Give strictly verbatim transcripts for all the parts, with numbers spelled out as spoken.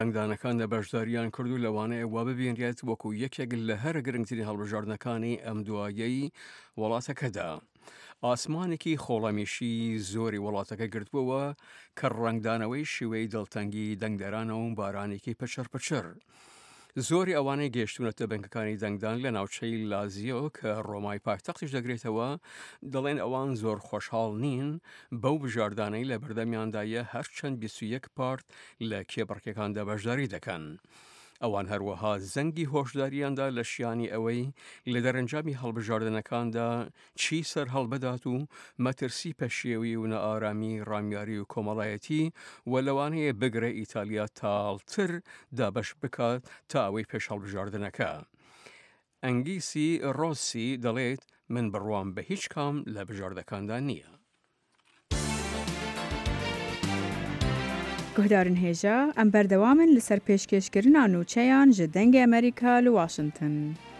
دانەکان لە بەشداریان کرد و لەوانەیە وا ببینرێت وەکو یەکێک لە هەر گرنگترین هەڵبژاردنەکانی ئەم دوایەی وڵاتەکەدا. ئاسمانێکی خۆڵەمیشی زۆری وڵاتەکە گرتبووە کە ڕنگدانەوەی شێوەی دڵتەنگی دەنگدەرانەوە و بارانێکی پچر پچر. زۆری ئەوانەی گەیشتونەتە بنکەکانی دەنگدان لە ناوچەی لازیۆ کە ڕۆمای پایتەختیش دەگرێتەوە دەڵێن ئەوان زۆر خۆشحاڵ نین بەو بژاردانەی لە بەردەمیاندایە هەرچەند بیست و یەک پارت لە کێبڕکەکاندا بەشداری دەکەن. ئەوان هەروەها زەنگی هۆشداریاندا لە شیانی ئەوەی لە دەرەنجامی هەڵبژاردنەکاندا چی سەر هەڵبدات و مەترسی پەشێوی و نەئارامی ڕامیاری و کۆمەڵایەتی و لەوانەیە بگرە ئیتالیا تاڵتر دابەش بکات تا ئەوەی پێش هەڵبژاردنەکە. ئەنگیسی ڕۆسی دەڵێت من بڕوام بە هیچ کام لە بژاردەکاندا نییە. گهدارن هێژە ئەم بەردەوامن لەسەر پێشکەشکردنا نووچەیان ji dengê Amerîka li Washington.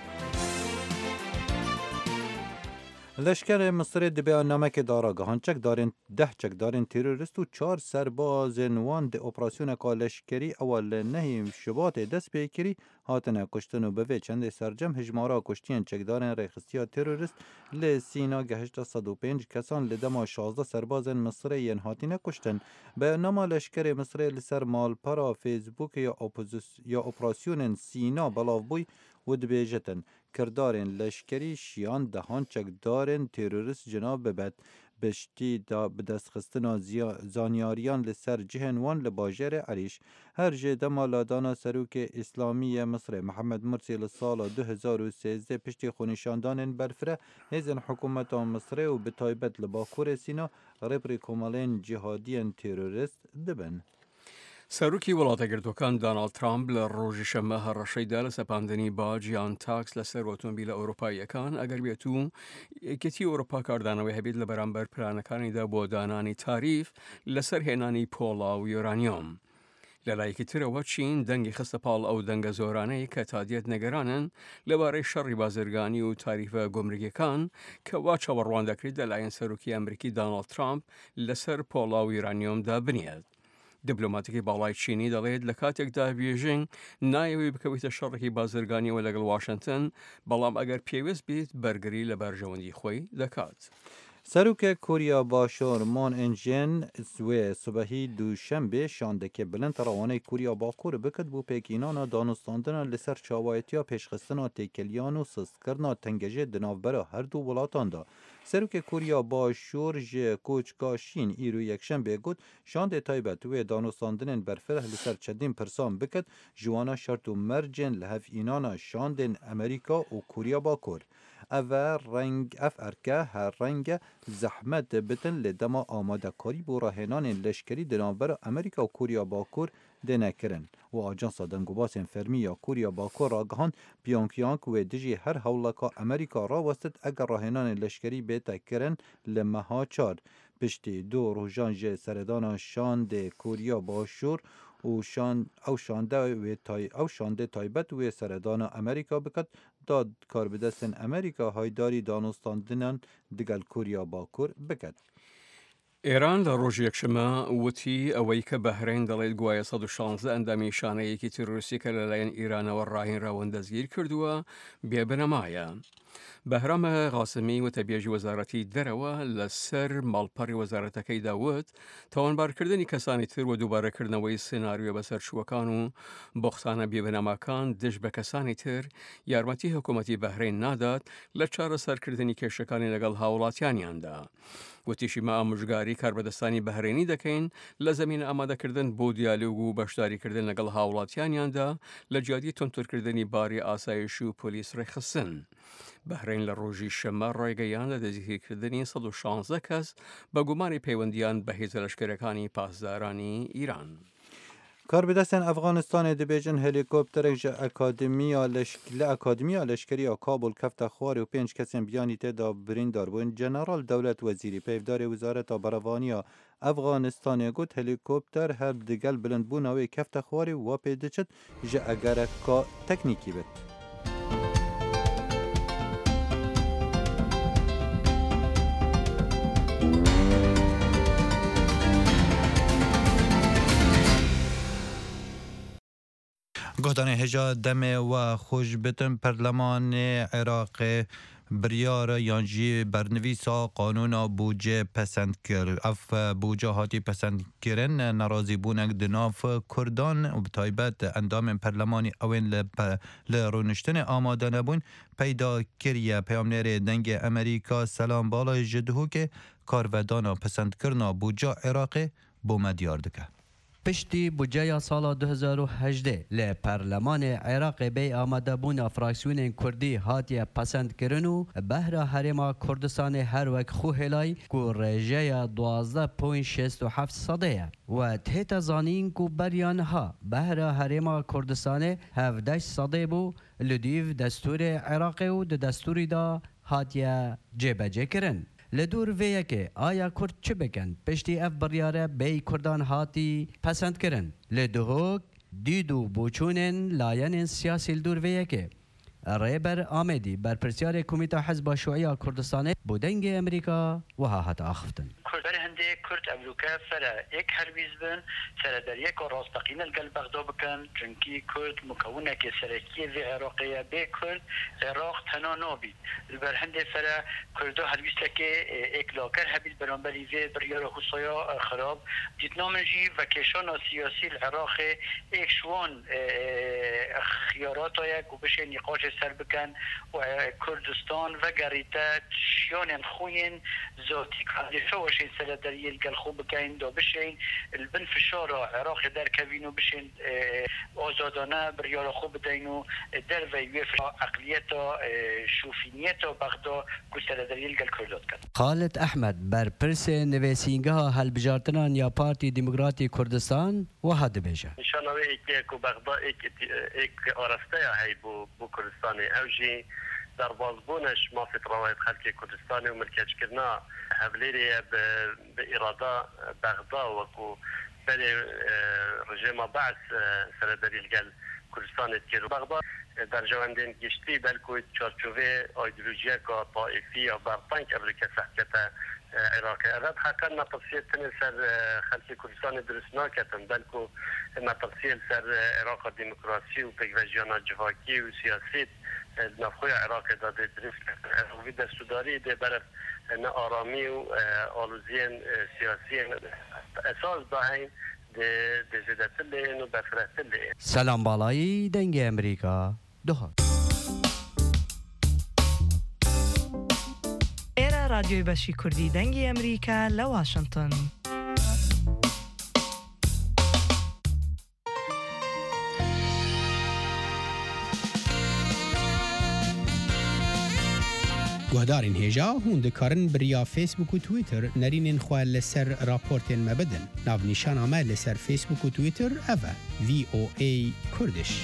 لشکر مصر دبی نامک داراگهان چکدارین ده چکدارین تروریست و چهار سرباز نوان ده اپراسیون کالشکری اول نهیم شبات دست پیکری هاتن کشتن و به چند سرجم هجمارا کشتین چکدارین ریخستیا تروریست ل سینا گهشت صد و پنج کسان لدما شازده سرباز مصری ین هاتین کشتن. به نام لشکر مصر لسر مالپارا فیسبوک یا یا اپراسیون سینا بلاو بوی و دبیجتن کردارن لشکری شیان دهان چکدارن تروریست جناب ببد بشتی دا بدست خستنا زانیاریان لسر جهنوان لباجر عریش. هر جه دمالادانا سروک اسلامی مصر محمد مرسی لسال دو هزار و سیزده پشتی خونشاندان برفره هزن حکومت مصر و به تایبت لباکور سینا ربری کمالین جهادین تروریست دبن. سەرۆکی وڵاتەگرتوەکان دۆناڵد ترامپ لە ڕۆژی شەمە هەڕەشەیدا لە سەپاندنی باج یان تاکس لەسەر ئۆتۆمبیلە ئەوروپاییەکان ئەگەر بێت و یەکێتی ئەوروپا کاردانەوەی هەبێت لە بەرامبەر پلانەکانیدا بۆ دانانی تاریف لەسەر هێنانی پۆڵا و یۆرانیۆم. لەلایەکی ترەوە چین دەنگی خستە پاڵ ئەو دەنگە زۆرانەی کە تادیەت نەگەرانن لەبارەی شەڕی بازرگانی و تاریفە گۆمرگیەکان کە وا چاوەڕوان دەکرێت لەلایەن سەرۆکی ئەمریکی دۆناڵد ترامپ لەسەر پۆڵا و یۆرانیۆمدا بنێت. دیپلۆماتێکی باڵای چینی دەڵێت لە کاتێکدا بێژینگ نایەوێت بکەوێتە شەڕێکی بازرگانیەوە لەگەڵ واشنگتن بەڵام ئەگەر پێویست بیت بەرگری لە بەرژەوەندی خۆی دەکات. سروک کوریا باشور مان انجن سوی صبحی دوشنبه شاندکه بلند روانه کوریا باکور بکد بو پیکینانا دانستاندن لسر چاوایتیا پیشخستنا تیکلیان و سستکرنا تنگجه دنافبرا هر دو ولاتان دا. سروک کوریا باشور جه کوچکاشین ایرو یکشنبه گود شاند تایبت و دانستاندن برفره لسر چدین پرسان بکد جوانا شرط و مرجن لحف اینانا شاندن امریکا و کوریا باکور. اف رنگ اف ارکه هر رنگ زحمت بتن لدما آماده کاری بو راهنان لشکری دنابر امریکا و کوریا باکور دنه کرن و آجانس دنگوباس فرمی یا کوریا باکور راگهان پیانگیانگ و دجی هر حولکا امریکا را وستد اگر راهنان لشکری بیتا کرن لمها چار پشتی دو روژان جه سردان شاند کوریا باشور او شان او شانده و تای او شانده تایبت و سردان امریکا بکد داد کار بدستن امریکا هایداری دانستاندنان دگل کوریا باکور بکد. ئێران لە ڕۆژی یەکشەمە وتی ئەوەی کە بەهرین دەڵێت گوایە سەد و شانزدە ئەندامی شانەیەکی تیرۆریستی کە لەلایەن ئیرانەوە ڕاهێنراوە دەستگیر کردووە بێبنەمایە. بەهرام غاسمی وتەبێژی وەزارەتی دەرەوە لەسەر ماڵپەڕی وەزارەتەکەی داوت تاوانبارکردنی کەسانی تر و دووبارەکردنەوەی سێناریۆ بەسەرچووەکان و بۆختانە بێبنەماکان دژ بە کەسانی تر یارمەتی حکوومەتی بەهرین نادات لە چارەسەرکردنی کێشەکانی لەگەڵ هاوڵاتیانیاندا. وتیشی ما ئامۆژگاری کاربەدەستانی بەهرێنی دەکەین لە زەمینە ئامادەکردن بۆ دیالۆگ و بەشداریکردن لەگەڵ هاوڵاتیانیاندا لە جیادی تۆنتۆرکردنی باری ئاسایش و پۆلیس ڕێخستن. بەهرین لە ڕۆژی شەمە ڕێگەیان لە دەستگیرکردنی سەد و شانزدە کەس بە گومانی پەیوەندیان بە هێزە لەشکرەکانی پاسدارانی ئیران. کاربدستن افغانستان دبیجن هلیکوپترک جه اکادمیا لشک ل اکادمیا لشکری کابل کفت خوار و پنج کسیم بیانی تدا بریندار بون جنرال دولت وزیری پیفدار وزارت بروانیا افغانستان گوت هلیکوپتر هر دگل بلند بوناوی کفت خواری و پیدچت جه اگر کا تکنیکی بد. گفتن هجا دم و خوش بتن پرلمان عراق بریار یانجی برنویسا قانون بودجه پسند کرد. اف بودجه هاتی پسند کردن ناراضی بونک دناف کردان و بتایبت اندام پرلمانی اوین لرونشتن آماده نبون پیدا کریه. پیامنر دنگ امریکا سلام بالا جدهو که کارودانا پسند کرنا بودجه عراق بومد دیاردکه. پشتی بودجه سال دو هزار و هجده ل پارلمان عراق بی آماده بون فراکسیون کردی هاتی پسند کرنو بهر حرم کردستان هر وک خو هلای کو رژه دوازده پوینت شصت و هفت صده و تهت زانین کو بریان ها بهر حرم کردستان هفده صده بو لدیو دستور عراق و دستوری دا هاتی جبجه کرن. لدور ویه که آیا کرد چه بکن پشتی اف بریاره بی کردان هاتی پسند کرن. لدهوک دیدو بوچونن لاین سیاسی لدور ویه که ریبر آمدی بر پرسیار کمیته حزب شیوعی کردستان بودنگ امریکا و ها هات آخفتن. کردان هنده کرد امریکا فرا یک هربیز بن سر در یک راستقین القلب بغدا بکن چونکی کرد مکونه که سرکیه و عراقیه به کرد عراق تنها نابید. بر هنده فرا کردا هربیز لکه یک لاکر هبید برانبری و بریار خصوصا خراب دیتنا منجی و کشان سیاسی العراق یک شوان خیارات یک و بشه نقاش سر بکن و کردستان و گریتا شیان خوین ذاتی کالیفه وشین سر دریه الگل خوب بکن دا بشین البن فشار عراق در کوین و بشین آزادانه بریار خوب بدینو در ویوی اقلیت شوفینیت بغدا کسر دریه الگل کردات کن. خالد احمد بر پرس نویسینگه ها هل بجارتنان یا پارتی دموکراتی کردستان و هد بیجه. نشانه ایک که بغدا ایک ایک آرسته هی بو بو کردستان اوجی در بازبونش ما فی روایت خلق کردستان و ملکش کرنا هبلیری به اراده بغدا و کو بلی رژیم بعث سر دلیل گل کردستان تیر بغدا در جواندین گشتی بلکه چارچوبه ایدئولوژی کا طائفی یا برطانک امریکا سحکت عراق عراق حقا نتصیل تنی سر خلق کردستان درست ناکتن بلکه نتصیل سر عراق دموکراسی و پیگوژیان جواکی و سیاسی نفخوی عراق داده درست وی دستوداری ده برف نه آرامی و آلوزین سیاسی اساس داهین ده زیدتلین و بفرتلین. سلام بالایی دنگ امریکا دوها. ایرا رادیوی بشی کردی دنگ امریکا لواشنطن. گهدارین هجا هون دکارن بریا فیسبوک و تویتر نرینین خواه لسر راپورتین مبدن. ناو نشان آمد لسر فیسبوک و تویتر اوه وی او ای کردش.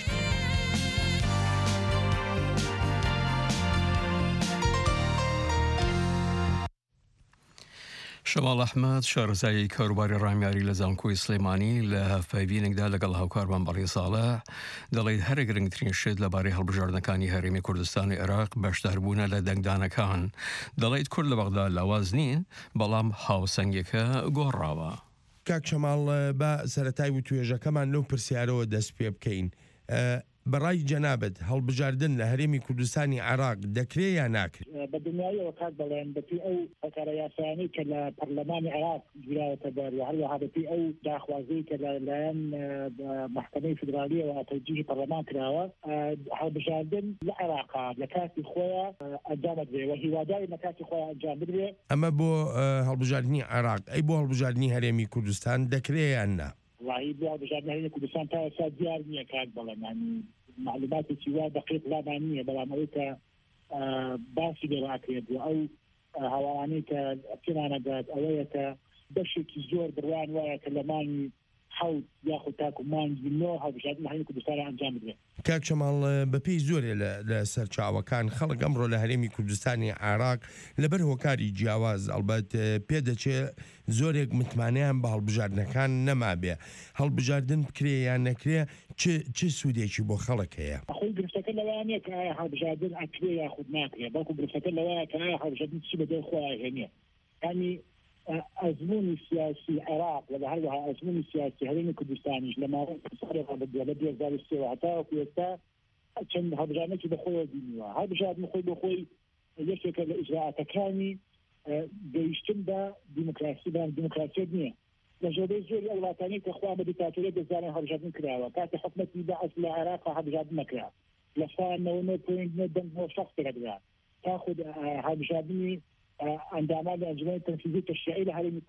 شمال احمد شارزای کاروباری رامیاری لزانکوی سلیمانی لهفایبینک دا لگل هاوکاربان باری صالح دلید هر گرنگترین شد لباری هلبجاردنکانی هرمی کردستان عراق بشتربونه لدنگدانکان دلید کرد لبغدا لوازنین بلام هاوسنگیکه گوراوا. کاک شمال با سرطای و تویجاکمان لو پرسیارو دست پی بکین. برای جنابت هەڵبژاردن لە هەرێمی کوردستانی عراق دەکرێت یا ناکرێت؟ بە دنیای وەکات بەڵێن بەپی ئەو فەکارە یاسایانەی کە لە پەرلەمانی عراق گیراوەتە دەر و هەروەها بەپی ئەو داخوازەی کە لەلایەن محکەمەی فیدرالیەوە توجیهی پەرلەمان کراوە هەڵبژاردن لە عێراقا لە کاتی خۆیان ئەنجام بدرێ و هیواداری لە کاتی خۆیان ئەنجام بدرێ. ئەمە بۆ هەڵبژاردننی عراق ئەی بۆ هەڵبژاردننی هەرێمی کوردستان دەکرێت یان نا؟ وای بۆ هەڵبژاردننی هەرێمی کوردستان تا ئێستا دیار نییە کاک بەڵێن ینی معلوماتی وا دقیق لابانیە بەڵام ئەوەی کە باسی لێڕاکرێت و ئەو هەواڵانەی کە پێمانەدات ئەوەیە کە بەشێکی زۆر بڕوان وایە کە لە مانگی حەوت یاخود تاکو مانگی نۆ هەڵبژاردننی لە هەرێمی کوردستان ئەنجام بدرێت. کاک شەماڵ بەپێی زۆرێ لە سەرچاوەکان خەڵک ئەمڕۆ لە هەرێمی کوردستانی عراق لەبەر هۆکاری جیاواز ئەلبەت پێدەچێت زۆرێک متمانەیان بە هەڵبژاردنەکان نەما بێ هەڵبژاردن بکرێ یان نەکرێ چ سوودێکی بۆ خەڵک هەیە؟ خۆی گرفتەکە لەوانەیە کە ئایا هەڵبژاردن ئەکرێ یاخود ناکرێ بەڵکو گرفتەکە لەوایە کە ئایا هەڵبژاردن چی بەدەی خۆیان هێنێ ینی ئەزمموی سیاسی عێراق لە هەروەها ئەزمموی سیاسی هەرێمی کوردستانیش لە ماوەی لە دوو هەزار و سێ هەتاوەکو ئێستا چەند هەڵبژارنێکی بەخۆیەوە بینیوە هەڵبژاردن خۆی بەخۆی یەکێکە لە ئیجراعاتەکانی گەیشتن بە دیموکراسی بەیان دموکراسیت نییە لە ژێرەی زۆری ئەو وڵاتانەی کە خوا بە دیکتاتۆریەت دەزانن هەڵبژاردن کراوە کاتە حکومەتی بەعەز لە عێراق هەڵبژاردن نەکرا لە ساڵ نەوە پۆینت نۆ دەنگ بۆ شەخص کردرا تا خود هەڵبژاردنی ئەندامان لە ئەنجومەنی تەنفیزی تەشریعی لە هەرێمی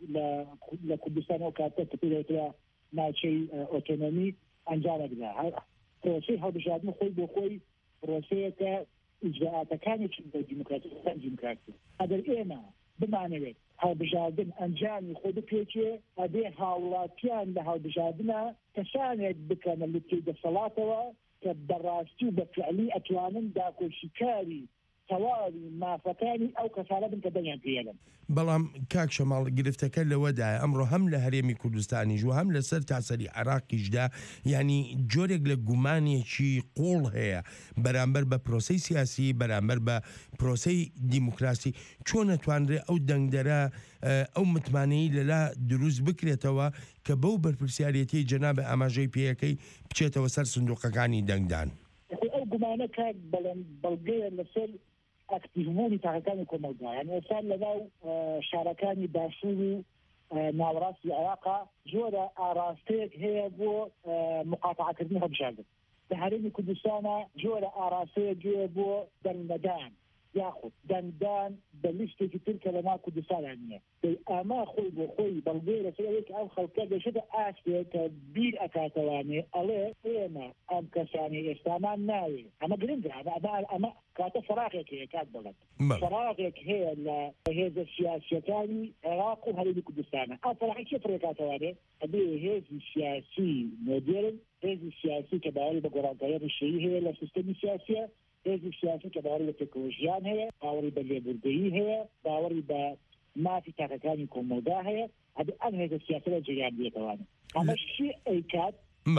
لە کوردستان ئەو کاتە کە پێدەوترا ناوچەی ئۆتۆنۆمی ئەنجامەدرا پرۆسەی هەڵبژاردن خۆی بۆ خۆی پرۆسەیەکە ئیجراعاتەکانێکی بە دیموکراسی دیموکراسی ئەگەر ئێمە بمانەوێت هەڵبژاردن ئەنجامی خۆ بپێچێ ئەبێ هاوڵاتیان لە هەڵبژاردنە کەسانێک بکەنە لەکەی دەسەڵاتەوە کە بەڕاستی و بە فعلی ئەتوانن داکۆشیکاری تەواوی مافەکانی ئەو کەسانە بن کە دەنیان پێێنن بەڵام کاک شەماڵ گرفتەکە لەوەدایە ئەمڕۆ هەم لە هەرێمی کوردستانیش و هەم لەسەر تاسەری عێراقیشدا ینی جۆرێک لە گومانێکی قوڵ هەیە بەرامبەر بە پرۆسەی سیاسی بەرامبەر بە پرۆسەی دیموکراسی چۆن نەتوانرێ ئەو دەنگدەرە ئەو متمانەی لەلا دروست بکرێتەوە کە بەو بەرپرسیارەتی جەنابە ئاماژەی پێیەکەی بچێتەوە سەر سندوقەکانی دەنگدان ئەو گومانە کات بەڵگەیە لەسەر ئەکتیڤبوونی تاقەکانی کۆمەلگا یعنی ئێستا لەناو شارەکانی باشوور و ناوەڕاستی عێراقا زۆرە ئاراستەیەک هەیە بۆ مقاتعەکردنی هەڵبژاردن لە هەرێمی کوردستانە زۆرە ئاراستەیەک هەیە بۆ دەنگدان یاخود دەنگدان بە لیستێکی تر کە لەناو کوردستانیان نییە ئەما خۆی بۆ خۆی بەڵگەی لەسەرەوەی ئەو خەڵکە دەچێتە ئاستێک کە بیر ئەکاتەوانێ ئەڵێ ئێمە ئەم کەسانی ئێستامان ناوێ ئەمە گرنگە ئەمە کاتە فراغێک هەیە کات بڵێت فراغێک هەیە لە هێزە سیاسیەکانی عێراق و هەرێمی کوردستانە ئەو فراغی چێ فڕێکاتەوانێ ئەبێ هێزی سیاسی مۆدێرن هێزی سیاسی کە باوەڕی بە گۆڕانکاریە ڕیشەیی هەیە لە سیستەمی سیاسیە هێزی سیاسی کە باوەڕی بە تەکنۆلۆژیان هەیە باوەڕی بە لێبوردەیی هەیە باوەڕی بە مافی تاقەکانی کۆمەلگا هەیە ئەبێ ئەم هێزە سیاسە لە جریان بێتەوانێ ئەمەشی ئەیکات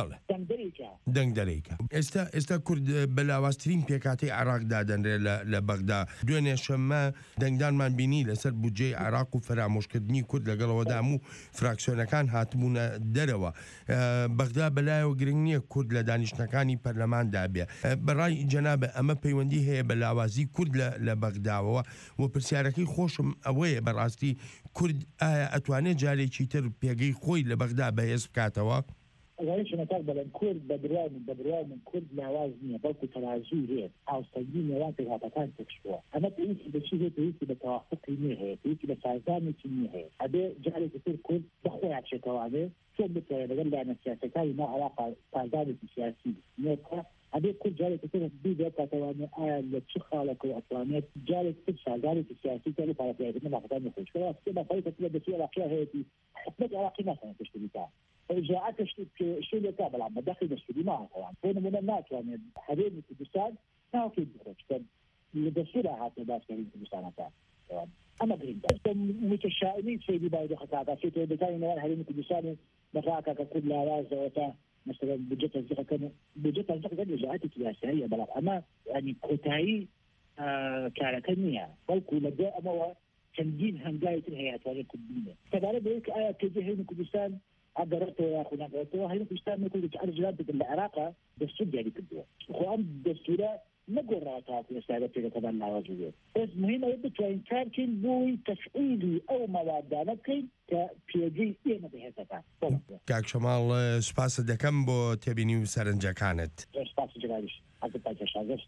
دەنگدەرێکە ئێستا ئێستا کورد بە لاوااسترین پێکاتی عراقدا دەنرێ لە بەغدا دوێنێ شەممە دەنگدانمان بینی لەسەر بودجەی عراق و فرامۆشکردنی کورد لەگەڵەوەدا هەموو فراکسیۆنەکان هاتبوونە دەرەوە بەغدا بەلایەوە گرنگ نییە کورد لە دانیشتەکانی پەرلەماندا بێ بەڕای جەنابە ئەمە پەیوەندی هەیە بە لاوازی کورد لە بەغداوەوە و پرسیارەکەی خۆشم ئەوەیە بەڕاستی کورد ئایا ئەتوانێت جارێکی تر پێگەی خۆی لە بەغدا بەهێز بکاتەوە شنەکار بەڵێن کورد بە برای من بە برای من کورد لاواز نییە بەڵکو تەرازوو هەیە ئاوستەنگی نێوان پێغاپەکان تێکشتووە ئەمە پێویستی بە چی هەیە پێویستی بە تەوافقی نییە هەیە پێویستی بە سازانێکی نییە هەیە ئەبێ جارێکی تر کورد بەخۆیان بچێتەوانێ چۆن بتوانێت لەگەڵ لایەنە سیاسەکانی ناو عێراقا سازانێکی سیاسی نێکە ئەبێ کورد جارێکی تر ببێت کاتەوانێ ئایا لە چ خاڵێکەوە ئەتوانێت جارێکی تر سازانێکی سیاسی کە لە پارەپیاکردنی ناخدانی خۆشکەوە سێمە خەڵکە لە دەسوی عێراقیە هەیەتی حکومەت عێراقی ناتوانێت پشتگیری بکات إجراءاتش كشيء كابل عم بدخل بسوري معه طبعا هنا من الناس يعني حبيبي كردستان ما هو كيف بخرج اللي بسورة حتى بس كريم كردستان طبعا أما قريب بس متشائمين في دي بعد خطأ في تقول بتاعي نوال حبيبي كردستان مفاعك ككل لاواز وتا مثلا بجت الزقة كان بجت الزقة كان إجراءات سياسية بلا أما يعني كتاي كاركنية بلكو لدى أما هو تنجين هنجاية الهيئات وغير كدينة فدارة بيك آية كجهين كردستان أقرأته يا أخونا أقرأته هاي الكشتان يقول لك أرجع لابد العراق دستور جديد كده إخوان دستورة ما قرأتها في السعادة في كذا النوازل بس مهم يبدو كإن كان كين بوي تفعيلي أو مواد لكن كبيجي إيه ما بهذا كاك شمال سپاس دكم بو تبيني وسرنجا كانت سپاس جلاليش عقب تاجش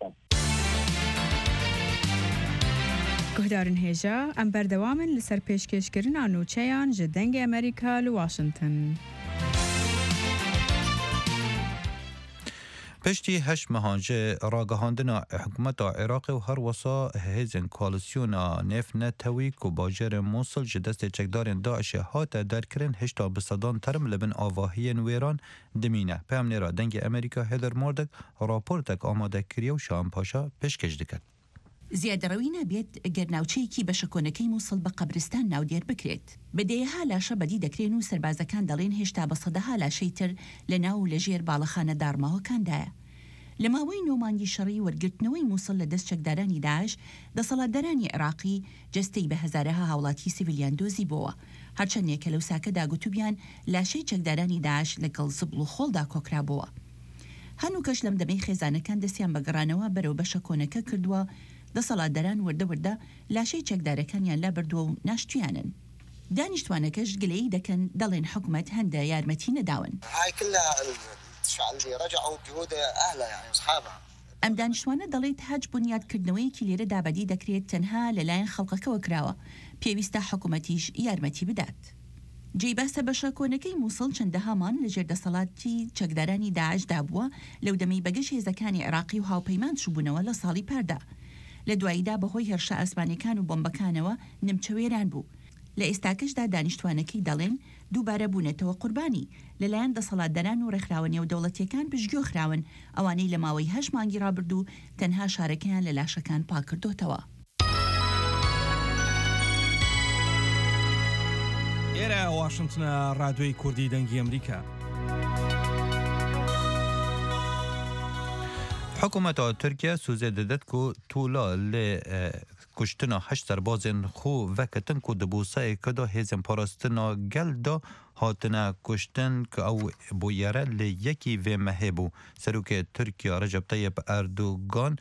گهدارن هێژە ئەم بەردەوامن لەسەر پێشکەشکردنا نوچەیان ji dengê ئەمریکا li Washington. پشتی هشت مهانجه راگهاندنا حکومت عراق و هر وسا هزین کالسیونا نف نتوی و باجر موصل جدست چکدارین داعش هات درکرین هشتا بصدان ترم لبن آواهی ویران دمینه پیام نیرا دنگ امریکا هدر مردک راپورتک آماده کریه و شام پاشا پشکش دکد. زیادەڕەوی نابێت گەرناوچەیەکی بە شەکۆنەکەی مووسڵ بە قەبرستان ناودێر بکرێت. بەدەیەها لاشە بەدی دەکرێن و سەربازەکان دەڵێن هێشتا بە سەدەها لاشەی تر لە ناو و لەژێر باڵەخانە دارماوەکاندایە. لە ماوەی نۆمانگی شەڕی وەرگرتنەوەی مووسڵ لە دەست چەکدارانی داعش دەسەڵاتدارانی عێراقی جەستەی بە هەزارەها هاوڵاتی سیڤیلیان دۆزی بۆوە. هەرچەندێک کە لەو ساکەدا گوتوبیان لاشەی چەکدارانی داعش لەگەڵ زبڵ و خۆڵدا کۆکرابووە. هەنوو کەش لەم دەمەی خێزانەکان دەستیان بەگەڕانەوە بەرەو بەشە کۆنەکە کردووە، دەسەڵاتداران وردە وردە لاشەی چەکدارەکانیان لا بردووە و ناشتویانن. دانیشتوانەکەش گلەیی دەکەن دەڵێن حکوومەت هەندە یارمەتی نەداون. ئەم دانیشتوانە دەڵێت هەج بنیادکردنەوەیەکی لێرە دابەدی دەکرێت تەنها لەلایەن خەڵکەکەوە کراوە، پێویستە حکوومەتیش یارمەتی بدات. جێی باسە بەشە کۆنەکەی مووسڵ چەندەهامان لەژێر دەسەڵاتی چەکدارانی داعشدا بووە لەو دەمەی بەگەشت هێزەکانی عێراقی و هاوپەیمان چوبوونەوە لە ساڵی پاردا. لە دواییدا بەهۆی هێرشە ئاسمانیەکان و بۆمبەکانەوە نمچەوێران بوو. لە ئێستاکەشدا دانیشتوانەکەی دەڵێن دووبارە بوونەتەوە قوربانی لەلایەن دەسەڵاتداران و ڕێکخراوە نێودەوڵەتیەکان پشتگوێ خراون، ئەوانەی لە ماوەی هەشت مانگی ڕابردوو تەنها شارەکەیان لە لاشەکان پاکردوتەوە. ئێرە واشنتنە ڕادیۆی کوردی دەنگی ئەمریکا. حکومت ترکیه سوزه دەدەت کو تولا لێ کشتنا هەشت سەربازên xwe veketin ku di bûsayekê de hêzên parastina gel da hatine kuştin ku ew bûyere lê yekî vê mehê bû. Serokê Tirkiye Recep Tayyip Erdogan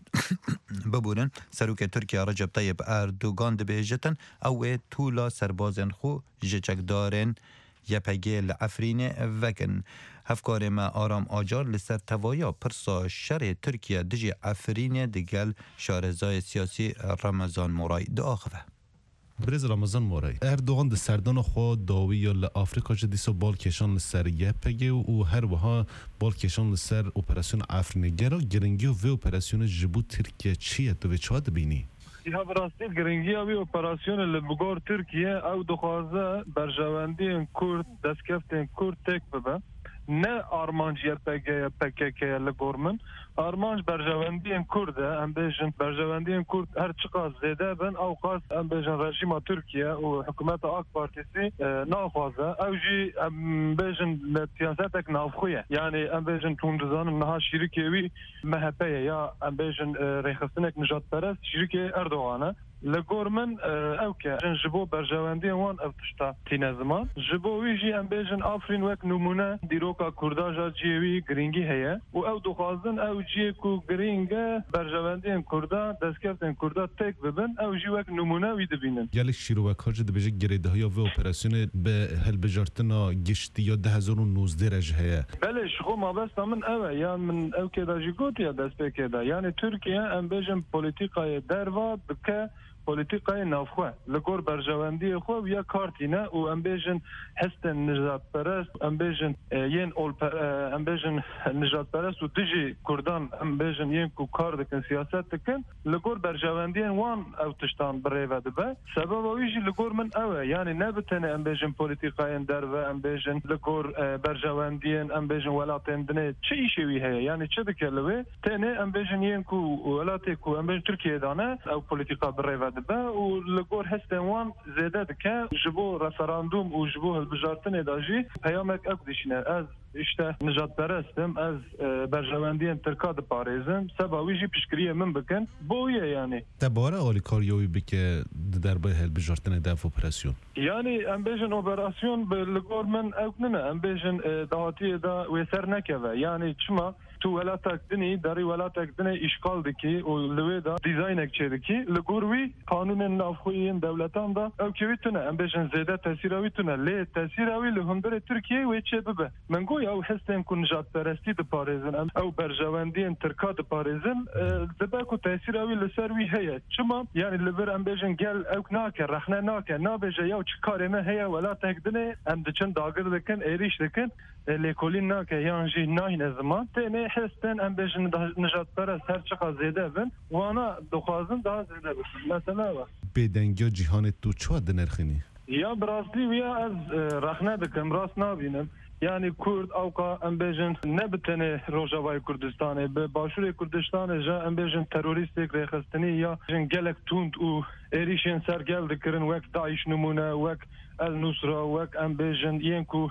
bibûrin Serokê Tirkiye Recep Tayyip Erdogan dibêjitin ew ê tûla serbazên xwe ji çekdarên Y P G li Efrînê vekin. Hevkarê me Aram Acar li ser tevaya pirsa şerê Tirkiye dijî Efrînê digel şarezayê siyasî Ramazan Moray diaxive. Birêz Ramazan Moray Erdogan di serdana xwe dawiya li Afrika jî dîsa balkêşan li ser Y P G û her wiha balkêşan li ser operasyona Efrînê. Gera giringiya vê operasyonê ji bo Tirkiye çi ye tu vê çawa dibînî? Ya birastî giringiya vê operasyonê li bigor Tirkiye ew dixwaze berjewendiyên Kurd destkeftên Kurd têk bibe. Ne armanc Y P G P K K li gor min, armanc berjewendiyên Kurd e, em bêjin berjewendiyên Kurd her çi qas zêde bin, ew qas em bêjin rejîma Tirkiye û hikûmeta AK Partîsî naxwaze, ew jî em bêjin li siyasetek navxwe ye. Yani em bêjin tûn dizanin niha şîrikê wî M H P ye ya em bêjin rêxistinek nijadperest şîrikê Erdogan e. Li gor min ew ke ji bo berjewendiyên wan ev tişta tîne ziman. Ji bo wî jî em bêjin Afrîn wek numûne dîroka Kurda ja ciyê wî giringî heye û ew dixwazin ew ciyê ku giring e berjewendiyên Kurda destkeftên Kurda têk bibin, ew jî wek numûne wî dibînin. Gelek şîrovekar jî dibêje girêdahîya vê operasyonê bi helbijartina giştiya di hezar û nûzdê re ji heye. Belê ji xwe mabesta min ew e yan min ew kê da jî gotiya destpêkê de. Yani Tirkiye em bêjin polîtîkayê derva bike polîtîkayê navxwe li gor berjewendiyê xwe ya kartîne û em bêjin hestên nijadperest, em bêjin yên em bêjin nijadperest û dijî Kurdan em bêjin yên ku kar dikin siyaset dikin li gor berjewendiyên wan ew tiştan birêve dibe. Sebeba wî jî li gor min ew e, yani ne bi tenê em bêjin polîtîkayên derve, em bêjin li gor berjewendiyên em bêjin welatên dinê çi îşê wî heye, yani çi dike li wê tenê em bêjin yên ku welatê ku em bêjin Tirkiye dane ew polîtîka birêve dibe û li gor hestên wan zêde dike ji bo referandum û ji bo hilbijartinê da jî peyamek ew dişîne. Ez işte nijadperestim, ez berjewendiyên Tirka diparêzim, seba wî jî piştgiriyê min bikin, bo ye yani. Te bara alîkariya wî bike di derbarê hilbijartinê dev operasyon? Yani em bêjin operasyon li gor min ew nine, em bêjin dahatiyê da wê ser nekeve. Yani çima tu welatek dinî derî welatek dinê îşgal dikî û li wê da dîzaynek çêdikî, li gor wî kanûnên navxweyên dewletan da ew kevî tune, em bêjin zêde tesîra wî tune. Lê tesîra wî li hundirê Tirkiye wê çê bibe. Min goya ew hestên ku nijadperestî diparêzin, em ew berjewendiyên Tirka diparêzin, dibe ku tesîra wî li ser wî heye. Çima? Yani li vir em bêjin gel ew nake, rexne nake, nabêje yaw çi karê me heye welatek dinê, em diçin dagir dikin, êrîş dikin, lêkolîn nake yan jî nayîne ziman. Tenê hestên em bêjin nijadperest her çi qas zêde bin, wana dixwazin daha zêde bikin. Mesela wa. Bêdengiya cîhanê tu çawa dinêrxînî? Ya bi rastî wiya ez rexne dikim, rast nabînim. Yani Kurd awqa em bêjin ne bi tenê Rojavayê Kurdistanê, bi Başûrê Kurdistanê jî em bêjin terorîstek rêxistinî ya jin gelek tund û êrişên sergel dikirin wek Daeş numûne, wek El Nusra, wek em bêjin yên ku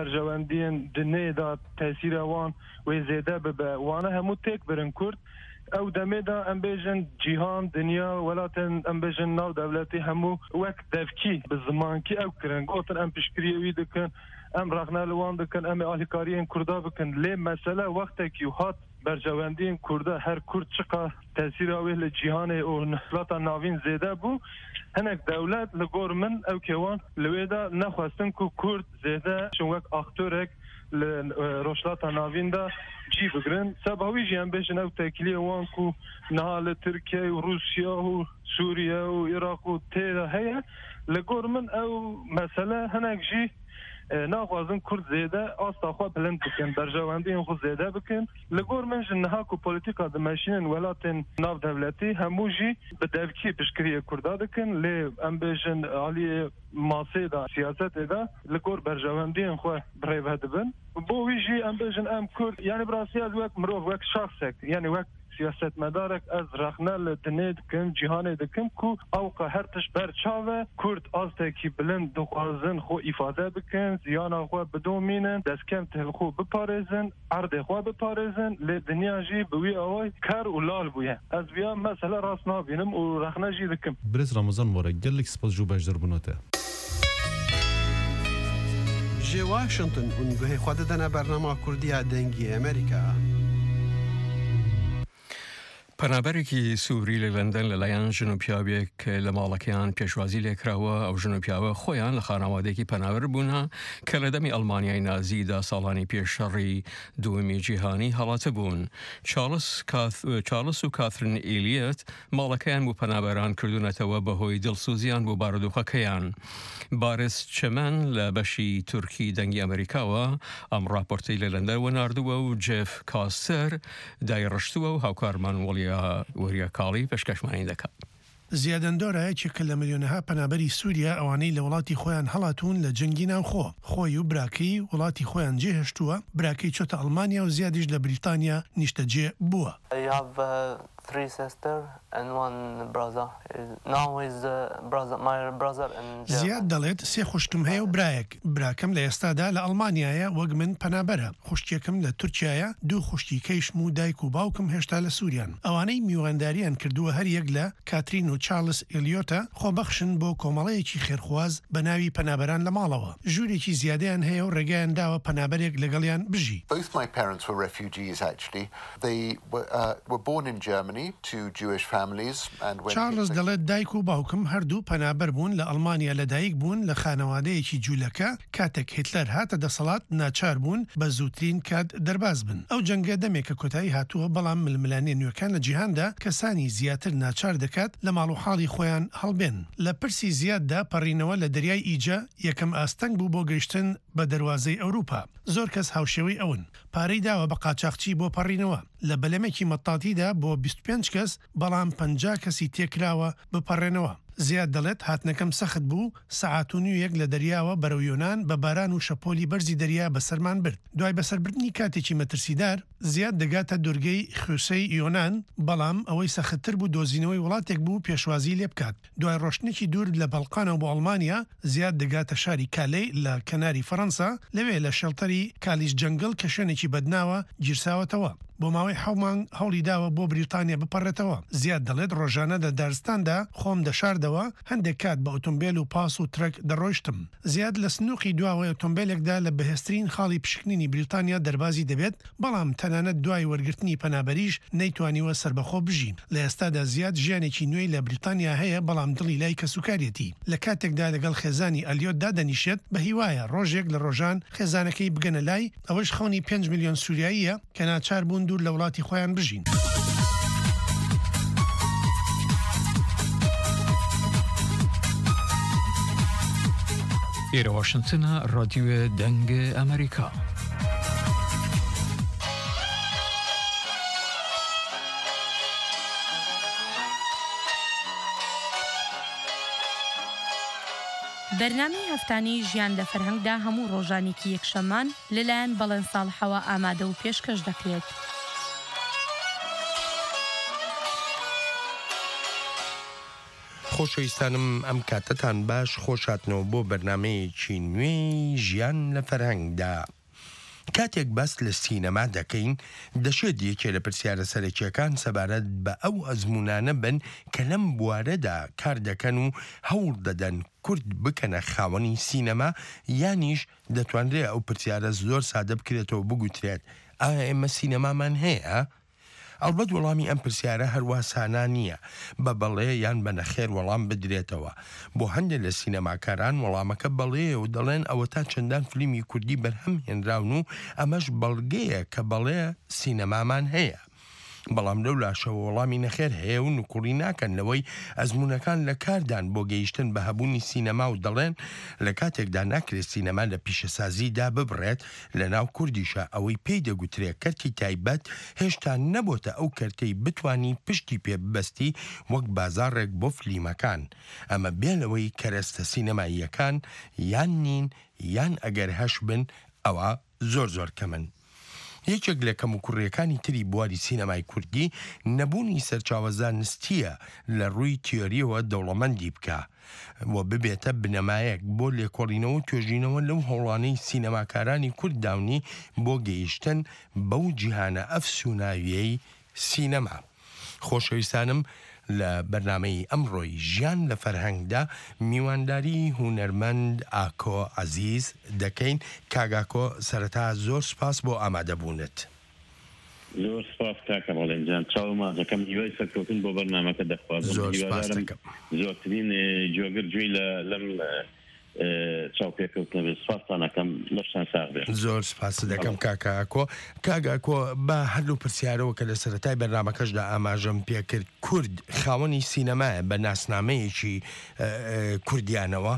berjewendiyên dinê da tesîra wan wê zêde bibe. Wana hemû têk birin Kurd. او دمدا ام بيجن جيهان دنيا ولاتن ام بيجن ناو دولتي همو وقت دفكي بالزمان كي او كرن قوتن ام بشكريه ويدكن ام رغنا لوان دكن ام اهلكاريين كردا بكن لي مساله وقتك يوهات برجواندین کرده هر کرد چقدر تاثیر آوه لجیهان و نسلات ناوین زیده بو هنک دولت لگور من او کهوان لویده نخواستن که کرد زیده شنوک اختورک لروشلات ناوین دا جی بگرن سباوی جی هم بیشن او تاکیلی وان که نهال ترکیه و روسیا و سوریه و عراق و تیده هیا لگور من او مسئله هنک جی ناخوازن کرد زیده آستا خواه بلند بکن برجواندین خود زیده بکن لگور من جنها که پولیتیکا دمشینن ولاتن ناو دولتی همو جی به دوکی بشکریه کرده دکن لی ام بیشن عالی ماسه دا سیاست دا لگور برجواندین خواه بریوه دبن بو وی جی ام بیشن ام کرد یعنی براسی از وقت مروف وقت شخصک یعنی وقت سیاست مدارک از رخنال دنید کن جهان دکم کو اوقا هرتش برچاوه کرد آسته کی بلند دخوازن خو افاده بکن زیانا خو بدومینن دستکم تل خو بپارزن عرض خو بپارزن لی دنیا جی بوی اوای کار و لال بویه از بیا مسئله راست نابینم و رخنه جی دکم برز رمضان مورا گلک سپاس جو بجدر بناته جي واشنطن ونگوه خود دنا برنامه کردی دنگی امریکا پەنابەرێکی سووری لە لەندەن لەلایەن ژنوپیاوێک لە ماڵەکەیان پێشوازی لێکراوە ئەو ژنوپیاوە خۆیان لە خانەوادێکی پەنابەر بوونە کە لە دەمی ئەڵمانیای نازیدا ساڵانی پێشەڕی دووەمی جیهانی هەڵاتە بوون. چارلز و کاترین ئیلیەت ماڵەکەیان بۆ پەنابەران کردوونەتەوە بەهۆی دڵسوزیان بۆ بارودۆخەکەیان. بارس چەمەن لە بەشی تورکی دەنگی ئەمریکاوە ئەم راپۆرتەی لە لەندەنەوە ناردووە و جێف کاستەر دایڕشتووە و هاوکارمان وەڵیا وەریا کاڵی پێشکەشمانی دەکات. زیادەندۆرایەکی کە لە ملیۆنەها پەنابەری سووریا ئەوانەی لە وڵاتی خۆیان هەڵاتون لە جەنگی ناوخۆ خۆی و براکەی وڵاتی خۆیان جێهێشتووە براکەی چۆتە ئەڵمانیا و زیادیش لە بریتانیا نیشتەجێ بووە. Three sisters and one brother. Now is uh, brother, my brother in Germany. زیاد دەڵێت سێ خوشتم هەیە و برایەک. براکەم لە ئێستادا لە ئەڵمانیایە وەک من پەنابەرە. خوشتێکم لە تورکیایە، دوو خوشتی کەیشم و دایک و باوکم هێشتا لە سووریان. ئەوانەی میوانداریان کردووە هەر یەک لە کاترین و چارلز ئیلیۆتە خۆبەخشن بۆ کۆمەڵەیەکی خێرخواز بە ناوی پەنابەران لە ماڵەوە. ژوورێکی زیادەیان هەیە و ڕێگایان داوە پەنابەرێک لەگەڵیان بژی. Both my parents were refugees actually. They were, uh, were born in Germany. چارلز دەڵێت دایک و باوکم هەردوو پەنابەر بوون لە ئەڵمانیا لەدایک بوون لە خانەوادەیەکی جوولەکە کاتێک هیتلەر هاتە دەسەڵات ناچار بوون بە زووترین کات دەرباز بن. ئەو جەنگە دەمێکە کۆتایی هاتووە بەڵام ململانێ نوێکان لە جیهاندا کەسانی زیاتر ناچار دەکات لە ماڵ و حاڵی خۆیان هەڵبێن. لە پرسی زیاددا پەڕینەوە لە دەریای ئیجە یەکەم ئاستەنگ بوو بۆ گەیشتن بە دەواازەی ئەوروپا. زۆر کەس هاوشێوەی ئەون پارەی داوە بە قاچاقچی بۆ پەڕینەوە لە بەلەمێکی مەتاتیدا بۆ بیست و پێنج کەس بەڵام پەنجا کەسی تێکراوە بپەڕێنەوە. زیاد دەڵێت هاتنەکەم سەخت بوو سەعات و نیویەک لە دەریاوە بەرەو یۆنان بە باران و شەپۆلی بەرزی دەریا بەسەرمان برد. دوای بەسەربردنی کاتێکی مەترسیدار زیاد دەگاتە دورگەی خوسەی یۆنان بەڵام ئەوەی سەختتر بوو دۆزینەوەی وڵاتێک بوو پێشوازی لێ بکات. دوای ڕۆشتنێکی دوور لە بەڵقانەوە بۆ ئەڵمانیا زیاد دەگاتە شاری کالەی لە کەناری فەڕەنسا لەوێ لە شەڵتەری کالیش جەنگڵ کە شوێنێکی بەدناوە گیرساوەتەوە. بۆ ماوەی حومان هەوڵی داوە بۆ بریتانیا بپەڕێتەوە. زیاد دەڵێت ڕۆژانە لە دارستاندا خۆم دەشاردەوە هەندێک کات بە ئۆتۆمبیل و پاس و ترک دەڕۆیشتم. زیاد لە سنووقی دواوە ئۆتۆمبیلێکدا لە بەهێسترین خاڵی پشکنینی بریتانیا دەربازی دەبێت بەڵام تەنانەت دوای وەرگرتنی پەنابەریش نەیتوانیوە سربەخۆ بژین. لە ئێستادا زیاد ژیانێکی نوێی لە بریتانیا هەیە بەڵام دڵی لای کەسوکارێتی. لە کاتێکدا لەگەڵ خێزانی ئەلیۆتدا دەنیشێت بە هیوایە ڕۆژێک لە ڕۆژان خێزانەکەی بگەنە لای ئەوەش خەونی پێنج میلیۆن سووریاییە کە ناچار بوون دوور لە وڵاتی خۆیان بژین. ئێرە واشنتنە ڕادیۆ دەنگە ئەمریکا. بەرنامەی هەفتانەی ژیان لە فەرهەنگدا هەموو ڕۆژانێکی یەکشەمان لەلایەن بەڵێن ساڵحەوە ئامادە و پێشکەش دەکرێت. خۆشەویستانم ئەم کاتتان باش خۆشاتنەوە بۆ بەرنمەیەکی نوێی ژیان لە فەرهەنگدا. کاتێک بەس لە سینەما دەکەین دەشێت یەکێ لە پرسیارە سەرەکیەکان سەبارەت بە ئەو ئەزمونانە بن کە لەم بوارەدا کار دەکەن و هەوڵ دەدەن کورد بکەنە خاوەنی سینەما یانیش دەتوانرێت ئەو پرسیارە زۆر سادە بکرێتەوە بگوترێت ئایا ئێمە سینەمامان هەیە؟ ئەلبەت وەڵامی ئەم پرسیارە هەروە سانا نییە بە بەڵێ یان بە نەخێر وەڵام بدرێتەوە بۆ هەندێک لە سینەماکاران وەڵامەکە بەڵێ و دەڵێن ئەوە تا چەندان فیلمی کوردی بەرهەم هێنراون و ئەمەش بەڵگەیە کە بەڵێ سینەمامان هەیە. بەڵام لەو لاشەوە وەڵامی نەخێر هەیە و نوکوڕی ناکەن لەوەی ئەزمونونەکان لە کاردان بۆ گەیشتن بە هەبوونی سینەما و دەڵێن لە کاتێکدا ناکرێت سینەما لە پیشەسازیدا ببڕێت لە ناو کوردیشە ئەوەی پێی دەگوترێت کەرتی تایبەت هێشتا نەبووتە ئەو کەرتەی بتوانی پشتی پێ ببەستی وەک بازارێک بۆ فلیمەکان. ئەمە بێ لەوەی کەرەستە سینەماییەکان یان نین یان ئەگەر هەش بن ئەوە زۆر زۆر کەمن. یەکێک لە کەم و کوڕیەکانی تری بواری سینەمای کوردی نەبوونی سەرچاوەزانستیە لە ڕووی تیۆریەوە دەوڵەمەندی بکە و ببێتە بنەمایەک بۆ لێکۆڵینەوە و توێژینەوە لەو هەوڵانەی سینەماکارانی کورد داونی بۆ گەیشتن بەو جیهانە ئەفسوناویەی سینەما. خۆشەویستانم لە بەرنامەی ئەمڕۆی ژیان لە فەرهەنگدا میوانداری هونەرمەند ئاکۆ عەزیز دەکەین. کاگاکۆ سەرەتا زۆر سپاس بۆ ئامادەبوونت. زۆر سپاس کاکە ڕۆڵێنجان چاومازەکەم هیوای سەرکەوتن بۆ بەرنامەکە دەخوازم زۆرترین جۆگر گوێی لەم چاو پێکەوتنە سپاسانەکەم لەشتان ساغ بێت. زۆر سپاس دەکەم کاکاکۆ. کاگاکۆ بە هەردوو پرسیارەوە کە لە سەرەتای بەرنامەکەشدا ئاماژەم پێکرد کورد خاوەنی سینەمایە بە ناسنامەیەکی کوردیانەوە؟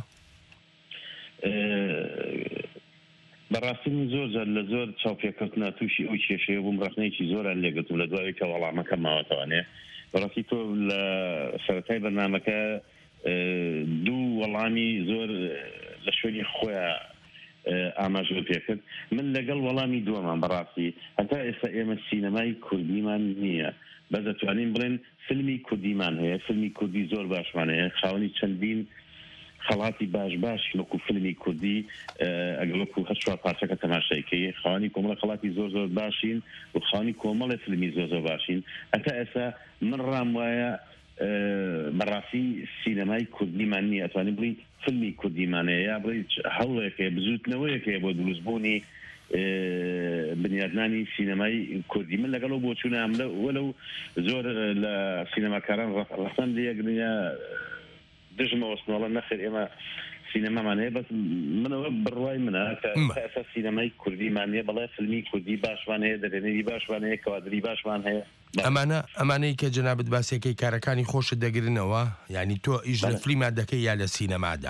بەڕاستی من زۆر جار لە زۆر چاو پێکەوتنە تووشی ئەو کێشەیە بووم ڕخنەیەکی زۆران لێگرتوم لە دوای کە وەڵامەکە ماوەتەوانێ. بەڕاستی تۆ لە سەرەتای بەرنامەکە دوو وەڵامی زۆر لە شوێنی خۆیان ئاماژە پێکرد. من لەگەڵ وەڵامی دووەمان بەڕاستی هەتا ئێستا ئێمە سینەمای کوردیمان نییە، بەس دەتوانین بڵێن فیلمی کوردیمان هەیە، فیلمی کوردی زۆر باشمان هەیە، خاوەنی چەندین خەڵاتی باش باش وەکو فیلمی کوردی ئەگەر وەکو هەشت چوار پارچەکە تەماشایکەی خاوەنی کۆمەڵە خەڵاتی زۆر زۆر باشین و خاوەنی کۆمەڵی فیلمی زۆر زۆر باشین. هەتا ئێستا من ڕام وایە بەڕاستی سینەمای کوردیمان نییە، ئەتوانین بڵین فیلمی کوردیمانەیە یا بڵین هەوڵێکە بزوتنەوەیەکەیە بۆ دروستبوونی بنیادنانی سینەمای کوردی. من لەگەڵ بۆ چوونام وەلەو زۆر لە سینەماکاران ڕەفتان لێگرنیە دژمەوەستنەوەڵە نەخێر ئێمە سینەمامان هەیە، بەس منەوە بڕوای منە کە ئەسا سینەمای کوردیمان هەیە، بەڵێ فیلمی کوردی باشمان هەیە، دەرێنەری باشمان هەیە، کەوادری باشمان هەیە. ئەمانە ئەمانەی کە جەنابەت باسیەکەی کارەکانی خۆشت دەگرنەوە، یعنی تۆ ئیش لە فیلما دەکەی یا لە سینەمادا؟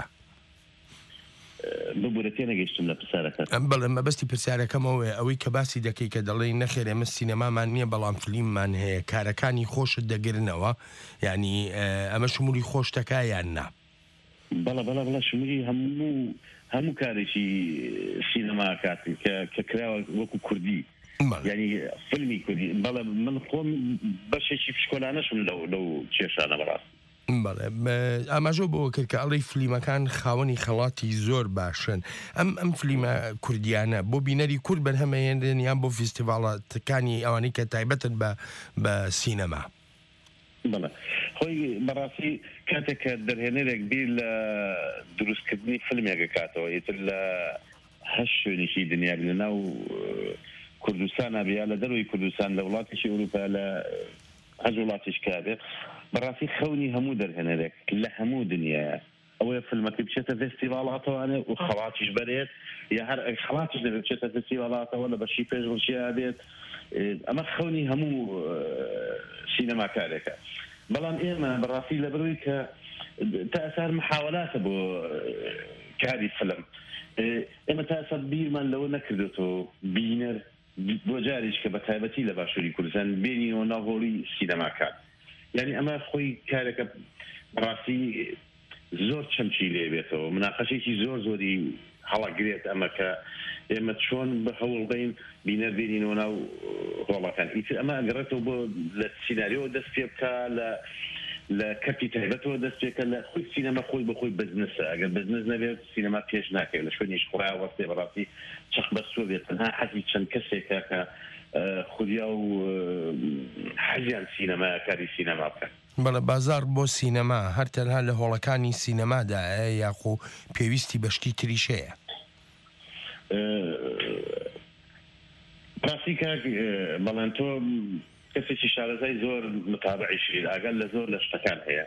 ببوورە تێ نەگەیشتم لە پرسیارەکە. بەڵێ مەبەستی پرسیارەکەمەوە ئەوەی کە باسی دەکەی کە دەڵێ نەخێر ئێمە سینەمامان نییە بەڵام فیلممان هەیە، کارەکانی خۆشت دەگرنەوە، یعنی ئەمە شمولی خۆش دەکا یان نا؟ بەڵە بەڵە بڵە شمولی هەموو هەموو کارێکی سینەما کاتی کە کراوە وەکو کوردی، یعنی فیلمی کوردی. بەڵێ من خۆم بەشێکی پشکۆلانەشم لەو لەو کێشانە بەڕاست. بەڵێ ئاماژە بۆ کرد کە ئەڵی فلیمەکان خاوەنی خەڵاتی زۆر باشن. ئەم ئەم فلیمە کوردیانە بۆ بینەری کورد بەرهەمەهێنرێن یان بۆ فیستیڤاڵەتەکانی ئەوانەی کە تایبەتن بە بە سینەما؟ بەڵێ خۆی بەڕاستی کاتێک کە دەرهێنەرێک بیر لە دروستکردنی فیلمێکە کاتەوە ئیتر لە هەشت شوێنێکی دنیا لە ناو کوردستان بیا لە دەروی کوردستان لە وڵاتێکی ئەوروپا لە هەر وڵاتیش کابێت، بەڕاستی خەونی هەموو دەرهێنەرێک لە هەموو دنیاە ئەوەیە فیلمەکە بچێتە فێستیڤاڵاتەوانێ و خەڵاتیش بەرێت یا هەر خەڵاتیش دەبێت بچێتە فێستیڤاڵاتەوە لە بەشی پێشبڕکێ بێت. ئەمە خەونی هەموو سینەماکارێکە. بەڵام ئێمە بەڕاستی لەبەرەوەی کە تا ئێستا محاولاتە بۆ کاری فیلم، ئێمە تا ئێستا بیرمان لەوە نەکردێتەوە بینەر بۆ جاریش کە بە تایبەتی لە باشووری کوردستان بێنینەوە ناوهۆڵی سینەماکار. یعنی ئەمە خۆی کارێکە بەڕاستی زۆر چەمچی لێ بێتەوە، مناقەشێکی زۆر زۆری هەڵەگرێت ئەمە کە ئێمە چۆن بە هەوڵ بین بینەر بێنینەوە ناو هۆڵەکان. ئیتر ئەمە ئەگەڕێتەوە بۆ لە سیناریۆ دەست پێ بکە، لە لە کەپی تایبەتەوە دەست پێکە لە خۆی سینەما خۆی بە خۆی بزنسە ئەگەر بزنس نەبێت سینەما پێش ناکەێت لە شوێنیش خۆرا وەستێ بەڕاستی چەق بەسوە بێت تەنها حەزی چەند کەسێکە کە خودیا و حەزیان سینەما کاری سینەما بکەن. بەڵێ بازار بۆ سینەما هەر تەنها لە هۆڵەکانی سینەمادا یاخۆ پێویستی بەشتی تریشەیە؟ ڕاستی کاک بەڵێن تۆ کەسێکی شارەزای زۆر متابعیشی ئاگەر لە زۆر لە شتەکان هەیە.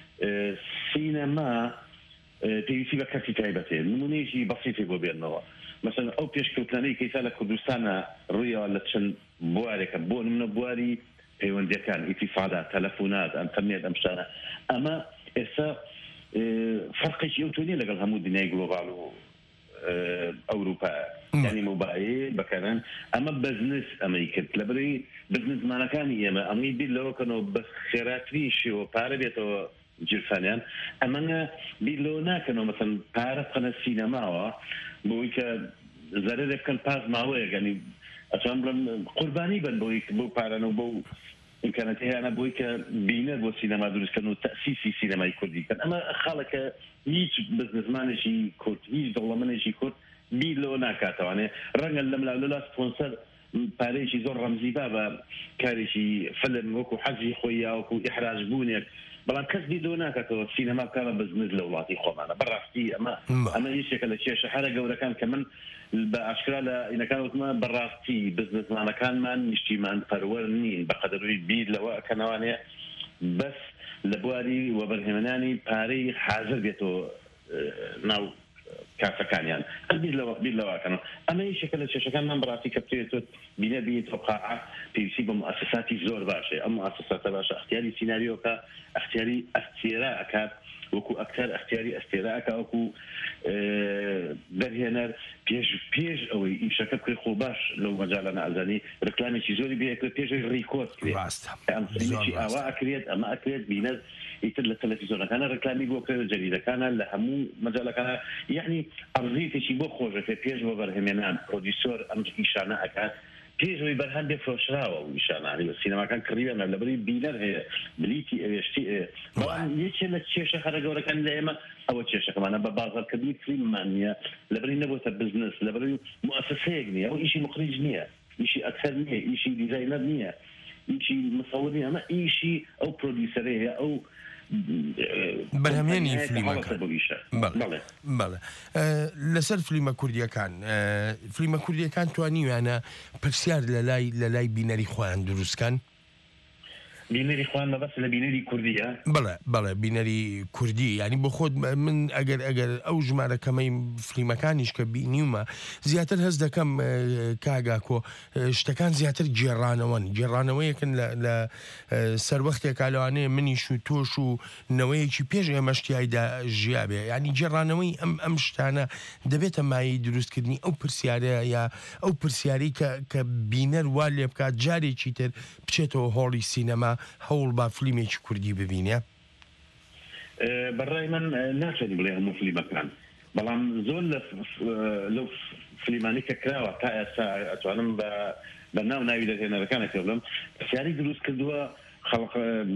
سینەما پێویستی بە کەسی تایبەتێ نمونەیەکی بەسیطی بۆ بێنەوە مثلا ئەو پێشکەوتانەی کەیسا لە کوردستانە ڕوویەوە لە چەند بوارێکە بۆ نمونە بواری پەیوەندیەکان ئیتیفادا تەلەفۆنات ئەنتەرنێت ئەم شتانە ئەمە ئێستا فەرقێکی ئەو تۆ نیە لەگەڵ هەموو دنیای گلۆباڵ و ئەوروپا یعنی موبایل بەکارن ئەمە بزنس ئەمەی کرد لەبەرەوەی بزنسمانەکانی ئێمە ئەمەی بیر لەوەکەنەوە بە خێراتری شێوە پارە بێتەوە جرفانیان ئەمەنە بیر لەوە ناکەنەوە مەسەن پارە بخەنە سینەماوە بۆی کە زەرێک بکەن پاس ماوەیە گەنی ئەچوان بڵێن قوربانی بن بۆی بۆ پارەنەوە بۆ ئیمکانەت هەیەە بۆی کە بینە بۆ سینەما دروستکەن و تەسیسی سینەمای کوردی کەن ئەمە خاڵەکە هیچ بزنسمانێکی کورد هیچ دەوڵەمەنێکی کورد بیر لەوە ناکاتەوانێ ڕەنگە لەم لا سپۆنسەر پارەیەکی زۆر ڕەمزی با بە کارێکی فلم وەکو حەزی خۆی یاوەکو ئیحراج بوونێک بەڵام کەس بیر لەوە ناکاتەوە سینەما بکارە بزنس لە وڵاتی خۆمانە بەڕاستی ئەمە ئەمە هیچێکە لە کێشە هەرە گەورەکان کە من بە ئاشکرا لە ئینەکان وتمە بەڕاستی بزنسمانەکانمان نیشتیمان پەروەر نین بە قەدەروی بیر لەوە ئەکەنەوانەیە بەس لە بواری وەبەرهێمنانی پارەی حاضر بێتەوە ناو کاسەکانیان بیر لەوەکەنەوە ئەمە یەکێکە لە کێشەکانمان بەڕاستی کە بتوێت بینە بینیت قاعە پێویستی بە موسساتی زۆر باشێ ئەم موسساتە باشە اختیاری سیناریۆکە اختیاری ئەستێرا ئەکات وەکو ئەکتەر اختیاری ئەستێرا ئەکا وەکو دەرهێنەر پێش پێش ئەوەی ئیشەکە بکرێت خۆ باش لەو مەجالانە ئەزانی ڕکلامێکی زۆری بێکرێت پێشەی ڕیکۆرد کرێت ئاوا ئەکرێت ئەمە ئەکرێت بینە ئیتر لە تەلەڤیزۆنەکانە ڕکلامی بۆ کرێت جەریدەکانە لە هەموو مەجالەکانە یعنی ئەڕزیتێکی بۆ خۆشەکە پێش بۆ بەرهەمێنان پرۆدیسۆر ئەم ئیشانە ئەکات پێشەوەی بەرهەم بێ فرۆشراوە و نیشانانی و سینەماکان کڕیوێنە لەبەری بینەر هەیە بلیتی ئەوێشتی بەڵام یەکێ لە کێشە هەرە گەورەکان لە ئێمە ئەوە کێشەکەمانە بە بازاڕکردنی فیلممان نییە لەبەری نەبووتە بزنس لەبەری موسسەیەک نییە ئەو ئیشی مخریج نییە ئیشی ئەکتەر نییە ئیشی دیزاینەر نییە ئیشی مصور نییە ئەمە ئیشی ئەو پرۆدیوسەرەیە ئەو بەرهەمێنی فلیمەکە بەڵێ لەسەر فلیمە کوردیەکان فلیمە کوردیەکان توانیویانە پرسیار لە لای لە لای بینەری خۆیان دروستکەن بینەری خوان بەس لە بینەری کوردیە بڵێ بەڵێ بینەری کوردی ینی بۆ خۆت من ئەگەر ئەگەر ئەو ژمارەکەمەی فلیمەکانیش کە بینیومە زیاتر هەست دەکەم کاگاکۆ شتەکان زیاتر گێڕانەوەن گێڕانەوەیەکن لە سەروەختێکا لەوانەیە منیش و تۆش و نەوەیەکی پێش ئێمەشتیایدا ژیابێ ینی گێڕانەوەی ئەم ئەم شتانە دەبێتە مای دروستکردنی ئەو پرسیارەیە یا ئەو پرسیاری کە بینەر وا لێ بکات جارێکی تر بچێتەوە هۆڵی سینەما هەوڵ با فلیمێکی کوردی ببینێ بەڕای من ناچێت بڵێ هەموو فلیمەکان بەڵام زۆر لەو فلیمانی کە کراوە تا ئێستا ئەتوانم بە ناو ناوی دەهێنەرەکانە بڵم پرسیاری دروست کردووە خەڵق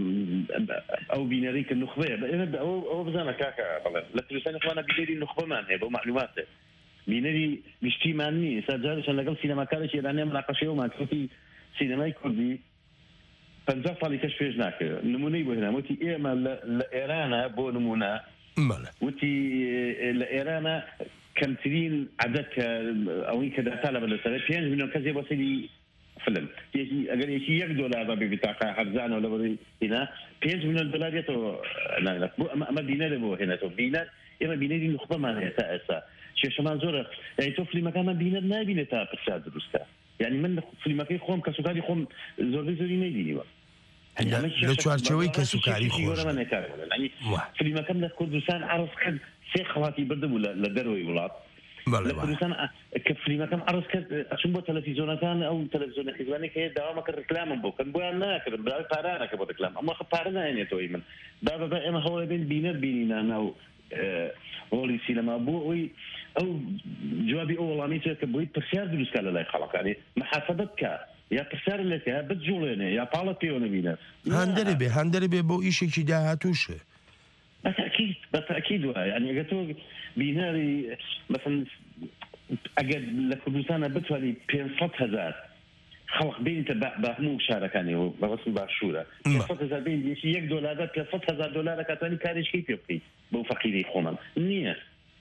ئەو بینەری کە نخبەیە ئەوە بزانە کاکە بڵێن لە کوردستانی خۆمانە بینەری نخبەمان هەیە بۆ معلوماتێ بینەری نیشتیمان نی ئێستا جارێکیان لەگەڵ سینەماکارێکی ئێرانیە مناقەشەیەومان کردی سینەمای کوردی پەنجا ساڵی کەش پێش ناکرد نمونەی بۆ هێنام وتی ئێمە لە ئێرانە بۆ نمونە وتی لە ئێرانە کەمترین عەدەد کە ئەوەی کە داتا لە بەلەسەر پێنج میلیۆن کەسێ بۆ سەری فلم ئەگەر یەکی یەک دۆلار بە بێتاقا هەرزانەوە لەبەری هێنا پێنج میلیۆن دۆلار بێتەوە بۆ ئەمە بینەرە بۆ هێنێتەوە بینەر ئێمە بینەری نخبەمان هەیە تا ئێستا کێشەمان زۆرە یعنی تۆ فلیمەکانمان بینەر نابینێت تا پرسیار دروستە یعنی من فلیمەکەی خۆم کە سوکاری خۆم زۆربەی زۆری نەیدینیوە لە چوارچەوەی کە سوکاری خۆش فلیمەکەم لە کوردستان عرض کرد سێ خەڵاتی بردبوو لە دەرەوەی وڵات لە کوردستان کە فلیمەکەم عرض کرد ئەچون بۆ تەلەڤیزۆنەکان ئەو تەلەڤیزۆنە حیزبانێک هەیە داوامەکە ڕکلامم بۆ کەن بۆیان ناکردم براوی پارانەکە بۆ ڕکلام ئەمە پارە نایێنێتەوەی من با بەبا ئێمە هەوڵ بین بینەر بینینە ناو ڕۆڵی سینەما بۆ ئەوی ئەو جوابی ئەو وەڵامی کە بۆی پرسیار دروستکە لە لای خەڵکانی محاسبەت کە یا پرسیار لەکە بجوڵێنێ یا پاڵە پێوە نەبینە هەندەرە بێ هەندەرە بێ بۆ ئیشێکی داهاتووشە بەتاکید بەتاکید وایە یعنی ئەگە تۆ بیناری مثلا ئەگەر لە کوردستانە بتوانانی پێنجسەد هەزار خەڵق بینتە بە هەموو شارەکانیەوە بەڕسم باشوورە پێنجسەد هەزار بینیشی یەک دۆلارە پێنجسەد هەزار دۆلارە کاتوانی کارێکی پێ بکەیت بۆ فەقیری خۆمان نییە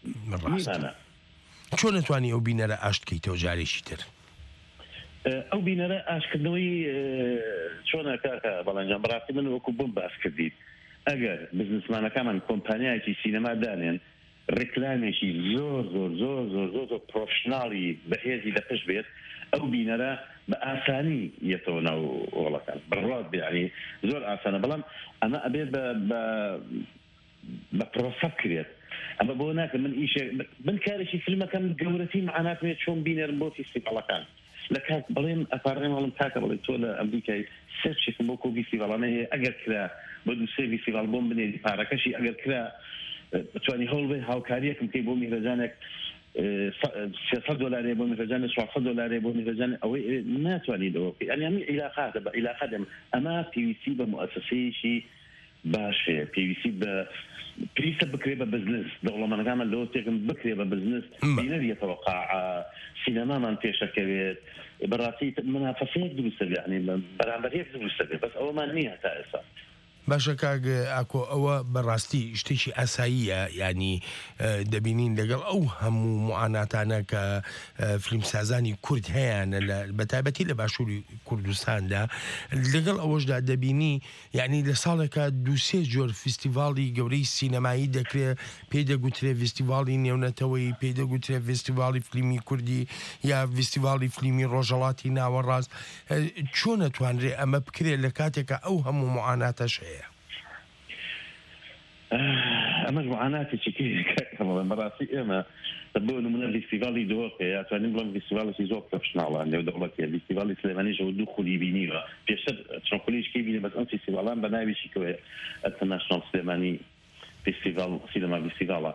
چۆن نتوانی ئەو بینەرە ئاشتکەیتەوە جارێکی تر ئەو بینەرە ئاشکردنەوەی چۆنە کاکە بەڵەنجام بەڕاستی من وەکو بۆم باس کردیت ئەگەر بزنسمانەکانمان کۆمپانیایکی سینەما دانێن ڕێکلامێکی زۆر زۆر زۆر زۆر زۆر زۆر پرۆفشناڵی بەهێزی لەپشت بێت ئەو بینەرە بە ئاسانی یەتەوە ناو وڵەکان بڕات بیانی زۆر ئاسانە بەڵام ئەمە ئەبێت بە پرۆسە بکرێت ئەمە بۆ ناکە من ئیشێ من کارێکی فیلمەکەم گەورەتی معناتێت چۆن بینەر بۆ فیستیڤاڵەکان لە کات بڵێم ئەپارڕێم هەڵم کاکە بڵێ تۆ لە ئەمریکای سەرچێکم بۆ کۆ فیستیڤاڵانە هەیە ئەگەر کرا بۆ دوو سێ فیستیڤاڵ بۆم بنێری پارەکەشی ئەگەر کرا بتوانی هەوڵ بێ هاوکاریەکم کەی بۆ میهرەجانێک سێسەد دۆلارێ بۆ میهرەجانێ چوارسەد دۆلارێ بۆ میهرەجان ئەوەی ناتوانیت ئەوە بکەیت ئەنی ئەمە عیلاقاتە بە عیلاقە دەم ئەمە پێویستی بە مؤسسەیەکی باش هەیە پێویستی بە پێویستە بکرێ بە بزنس دەوڵەمەندەکانمان لەوە تێکم بکرێ بە بزنس بینەریەتەوە قاعە سینەمامان پێشەکەوێت بەڕاستی منافەسەیەک دروستە بێ یعنی بەرامبەرێک دروستە بێ بەس ئەوەمان نییە تا ئێستا باشە کاک ئاکۆ ئەوە بەڕاستی شتێکی ئاساییە ینی دەبینین لەگەڵ ئەو هەموو معاناتانە کە فیلمسازانی کورد هەیەە بەتایبەتی لە باشووری کوردستاندا لەگەڵ ئەوەشدا دەبینی یعنی لە ساڵێکە دووسێ جۆر فیستیڤاڵی گەورەی سینەمایی دەکرێت پێی دەگوترێ فیستیڤاڵی نێونەتەوەی پێی دەگوترێ فیستیڤاڵی فیلمی کوردی یا فیستیڤاڵی فیلمی ڕۆژەڵاتی ناوەڕاست چۆن نەتوانرێ ئەمە بکرێت لە کاتێکە ئەو هەموو معاناتەش هەیە ئەمە معاناتێکی بەڕاستی ئێمە بۆ نمونە فیستیڤاڵی دۆکە یا توانین بڵم فیستیڤاڵێکی زۆر پرۆفشناڵە نێو دەوڵەتیە فیستیڤاڵی سلێمانیشەوە دوو خولی بینیوە پێشتر چۆن خولیشکی بینی بەس ئەم فیستیڤاڵان بە ناویشی کەوێ ئەتەناشناڵ سلێمانی فیستیڤاڵ سینەما فیستیڤاڵە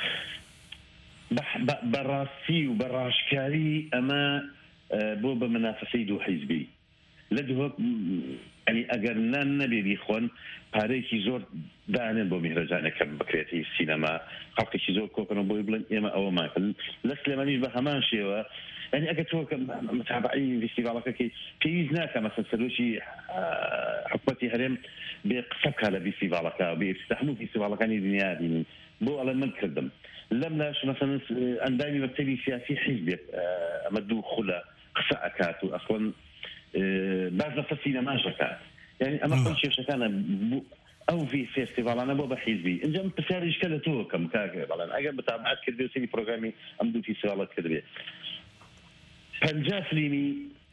بەڕاستی و بەڕاشکاری ئەمە بۆ بە منافەسەی دوو حیزبی لە دووە ئەنی ئەگەر نان نەبێبی خۆن پارەیەکی زۆر دانێن بۆ میهرەجانەکەم بکرێتی سینەما خەڵکێکی زۆر کۆکەنەوە بۆی بڵێن ئێمە ئەوەمان لە سلێمانیش بە هەمان شێوە ئەنی ئەگەر تۆ متابعی فیستیڤاڵەکەی پێویست ناکە مەسەن سەرۆکی حکومەتی هەرێم بێ قسە بکات لە فیستیڤاڵەکە بێ هەموو فیستیڤاڵەکانی دنیا بینین بۆ ئەڵێ من کردم لەم لاش مەسەن ئەندامی مەکتەبی سیاسی حیزبێت ئەمە دوو خولە قسە ئەکات و ئەسڵەن باز لەسە سینەماشەکات یعنی ئەمە خۆی کێشەکانە ئەو فێستیڤاڵانە بۆ بە حیزبی ئەنجا پرسیاریشکە لە تۆ کەم کاکە بەڵێن ئەگەر بەتابعات کردێ سەری پرۆگرامی ئەم دوو فیستیڤاڵەت کردبێت پەنجا فیلمی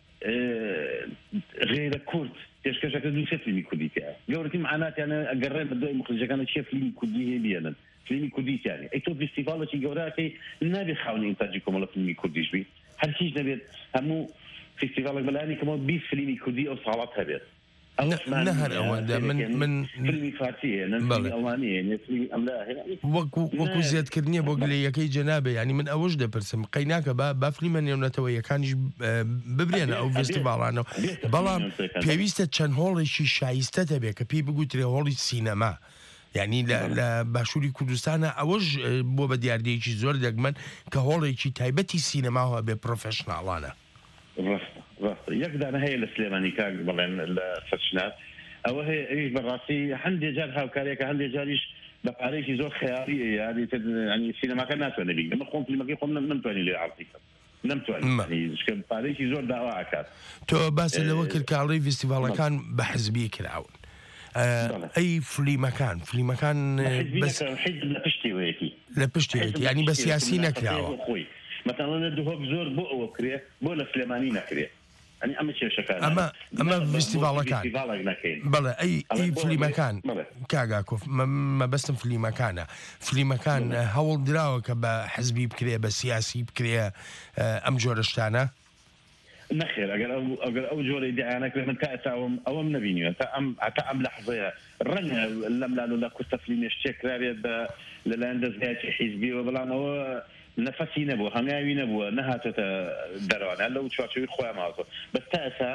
غێرە کورد پێشکەشەکە دوو سێ فیلمی کوردی تیا گەورەتی معناتیانە ئەگەڕێن بە دوای مخرجەکانە چێ فیلمی کوردی هەیە بێنن فیلمی کوردی تیانی ئەی تۆ فیستیڤاڵێکی گەورەکەی نابێت خاونی ئینتاجی کۆمەڵە فیلمی کوردیش بی هەرچیش نەبێت هەموو فیستیڤاڵێک بەلایانی کەمەوە بیست فیلمی کوردی ئەو ساڵات هەبێت نه هەر ئەوەندە من من فیلمی فارسیە نەفیلمی ئەڵمانیە نەفیلمی ئەملا وەکو وەکو زیادکردنیە بۆ گلەیەکەی جەنابێ ینی من ئەوەش دەپرسم قەیناکە با با فیلمە نێونەتەوە یەکانیش ببرێنە ئەو فیستیڤاڵانەوە بەڵام پێویستە چەند هۆڵێکی شایستە دەبێ کە پێی بگوترێ هۆڵی سینەما یعنی لە باشووری کوردستانە ئەوەش بۆ بە دیاردەیەکی زۆر دەگمەن کە هۆڵێکی تایبەتی سینەماوە بێ پرۆفێشناڵانە یەک دانە هەیە لە سلێمانی کاک بڵێن لە سەرچنات ئەوە هەیە ئەویش بەڕاستی هەندێک جار هاوکارێکە هەندێک جاریش بە پارێکی زۆر خەیاڵی یاری ینی سینەماکە ناتوانێت بی ئەمە خۆم فیلمەکەی خۆم نەمتوانی لێ عەرضی کەم نەمتوانێت پارێکی زۆر داوا ئاکات تۆ باسە لەوە کرد کاڵی فیستیڤاڵەکان بە حزبی کراون ئەی فلیمەکان فلیمەکان لە پشتیوەیەتی لە پشتیوەیەتی ینی بە سیاسی نەکراوە مثلا لە دووهۆک زۆر بۆ ئەوە کرێ بۆ لە سلێمانی نەکرێت ئەنی ئەمە کێشەکان ئەمە ئەمە فیستیڤاڵەکان بەڵێ ئەی ئەی فلیمەکان کاگاکۆف مەبەستم فلیمەکانە فلیمەکان هەوڵ دراوە کە بە حزبی بکرێ بە سیاسی بکرێ ئەم جۆرە شتانە نەخێر ئەگەر ئەگەر ئەو جۆرەی دیعانەکرێ من تا ئێساوم ئەوەم نەبینیوە تا ئەم تا ئەم لەحظەیە ڕەنگە لەم لاڵ و لە کوستە فلیمێش چێکراوێت بە لەلایەن دەستگایەکی حیزبیەوە بەڵام ئەوە نەفەسی نەبووە هەنگاوی نەبووە نەهاتێتە دەروانە لەو چوارچێوی خۆیان ماوەتەوە بەس تا ئێستا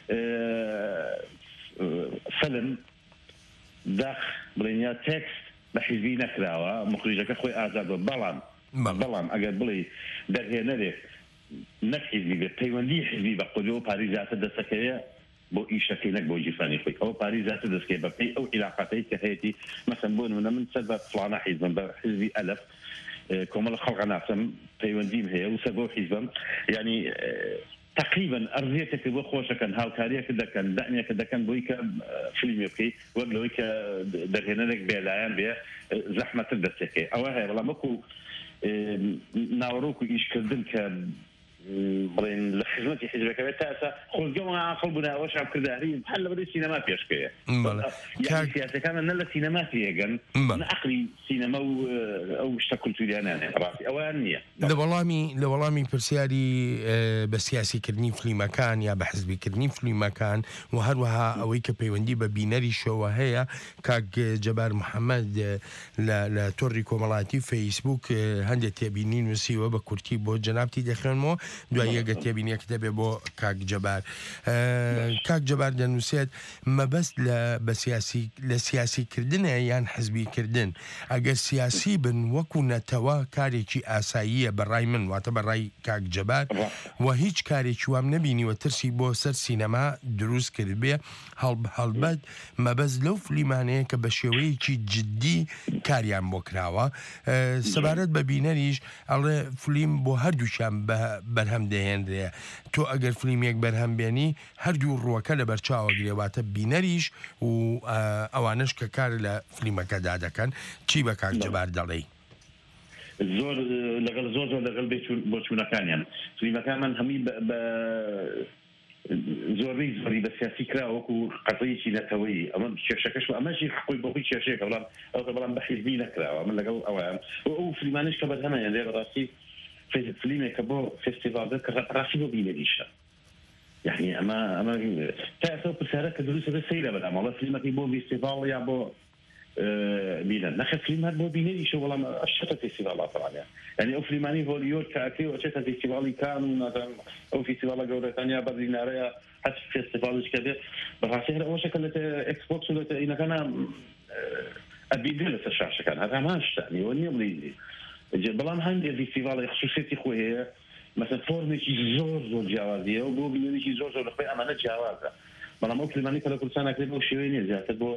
فلم داخ بڵێنیا تێکست بە حیزبی نەکراوە مخریجەکە خۆی ئازادە بەڵام بەڵام ئەگەر بڵێ دەرهێنەرێک نەک حیزبی بێت پەیوەندی حیزبی بە قودەوە پاریزاتە دەسەکەیە بۆ ئیشەکەی نەک بۆ جیفانی خۆی ئەوە پاریزاتە دەستکەی بەپێی ئەو علاقەتەی کە هەیەی مەسەن بۆ نمونە من سەر بە فڵانە حیزبم بە حیزبی ئەلەف کۆمەڵە خەڵقە ناسم پەیوەندیم هەیە و سەر بۆ حیزبم یعنی تقریبا ئەرزیەتێکی بۆ خۆشەکەن هاوکاریەکە دەکەن دەنیەکە دەکەن بۆی کە فیلمی بکەی وەک لەوەی کە دەرهێنەرێک بێلایەن بێ زەحمەتر دەستێکەکەی ئەوە هەیە بەڵام وەکو ناوەڕۆک و ئیشکردن کە بڵێن لە خزمەتی حیزبەکەوێت تا ئێستا خۆزگەڵ عاقڵ بوون ئەوە شابکرداری هەر لە بەرەی سینەما پێشکەیە یعنی سیاسەکانە نە لە سینەما تێگەن نە عەقلی سینەما و ئەو شتە کولتوریانانێ ڕاستی ئەویان نییە لە وەڵامی لە وەڵامی پرسیاری بە سیاسیکردنی فلیمەکان یا بە حزبیکردنی فلیمەکان و هەروەها ئەوەی کە پەیوەندی بە بینەری شەوە هەیە کاک جەبار محەممەد لە تۆڕی کۆمەڵاتی فەیسبوک هەندێک تێبینی نووسیوە بە کورتی بۆ جەنابتی دەخێنمەوە دوای یەگە تێبینیەک دەبێ بۆ کاک جەبار کاک جەبار دەنووسێت مەبەست لە سیاسیکردنە یان حزبیکردن ئەگەر سیاسی بن وەکو نەتەوە کارێکی ئاساییە بەڕای من واتە بەڕای کاک جەبار و هیچ کارێکی وام نەبینیوە ترسی بۆ سەر سینەما دروست کرد بێ هەڵبەت مەبەست لەو فلیمانەیە کە بە شێوەیەکی جددی کاریان بۆ کراوە سەبارەت بە بینەریش ئەڵێ فلیم بۆ هەردووشیان بەرهەم دەهێنرێ تۆ ئەگەر فلیمێک بەرهەم بێنی هەردوو ڕووەکە لە بەرچاوە گرێواتە بینەریش و ئەوانش کە کار لە فلیمەکەدا دەکەن چی بە کاک جەبار دەڵێی زۆر لەگەڵ زۆر زۆر لەگەڵ بۆ چوونەکانیان فلیمەکانمان هەمی بە زۆری زۆری بە سیاسی کرا وەکو قەزەیەکی نەتەوەیی ئەمە کێشەکەش ئەمەشی حقوی بۆی کێشەیەکە بەڵام ئەو بەڵام بە حیزبی نەکراوە من لەگەڵ ئەویان ئەو فلیمانش کە بەرهەمەیان لێ بەڕاستی فیلمێکە بۆ فستیڤال کە ڕاستی بۆ بینەریشە یعنی ئەمە ئەمە تا ئێستا پرسیارە کە دروستە بە سەیرە بەدام وەڵا فیلمەکەی بۆ فستیڤال یا بۆ بینە نەخە فیلمات بۆ بینەریشە وەڵام ئەشتە فستیڤالات ڕانە یعنی ئەو فیلمانی هۆلیوود کە ئەکرێ ئەچێتە فستیڤالی کان و نازانم ئەو فستیڤالە گەورەکان یا بەرلینارەیە هەچ فستیڤالش کە دێت بەڕاستی هەر ئەوەشە کە لە ئەکسبۆکس و لە ئینەکانە ئەبیدێ لەسەر شاشەکان هەر هەمان شتانی وە نییە بڵێ بەڵام هەندێک فستیڤاڵی خصوصیەتی خۆی هەیە مەسەن فۆرمێکی زۆر زۆر جیاوازیە و بۆ بینەریی زۆر زۆر لەخۆی ئەمانە جیاوازە بەڵام ئەو فیلمانی کە لە کوردستان ئەکرێت بۆ شێوەیە نیە زیاتر بۆ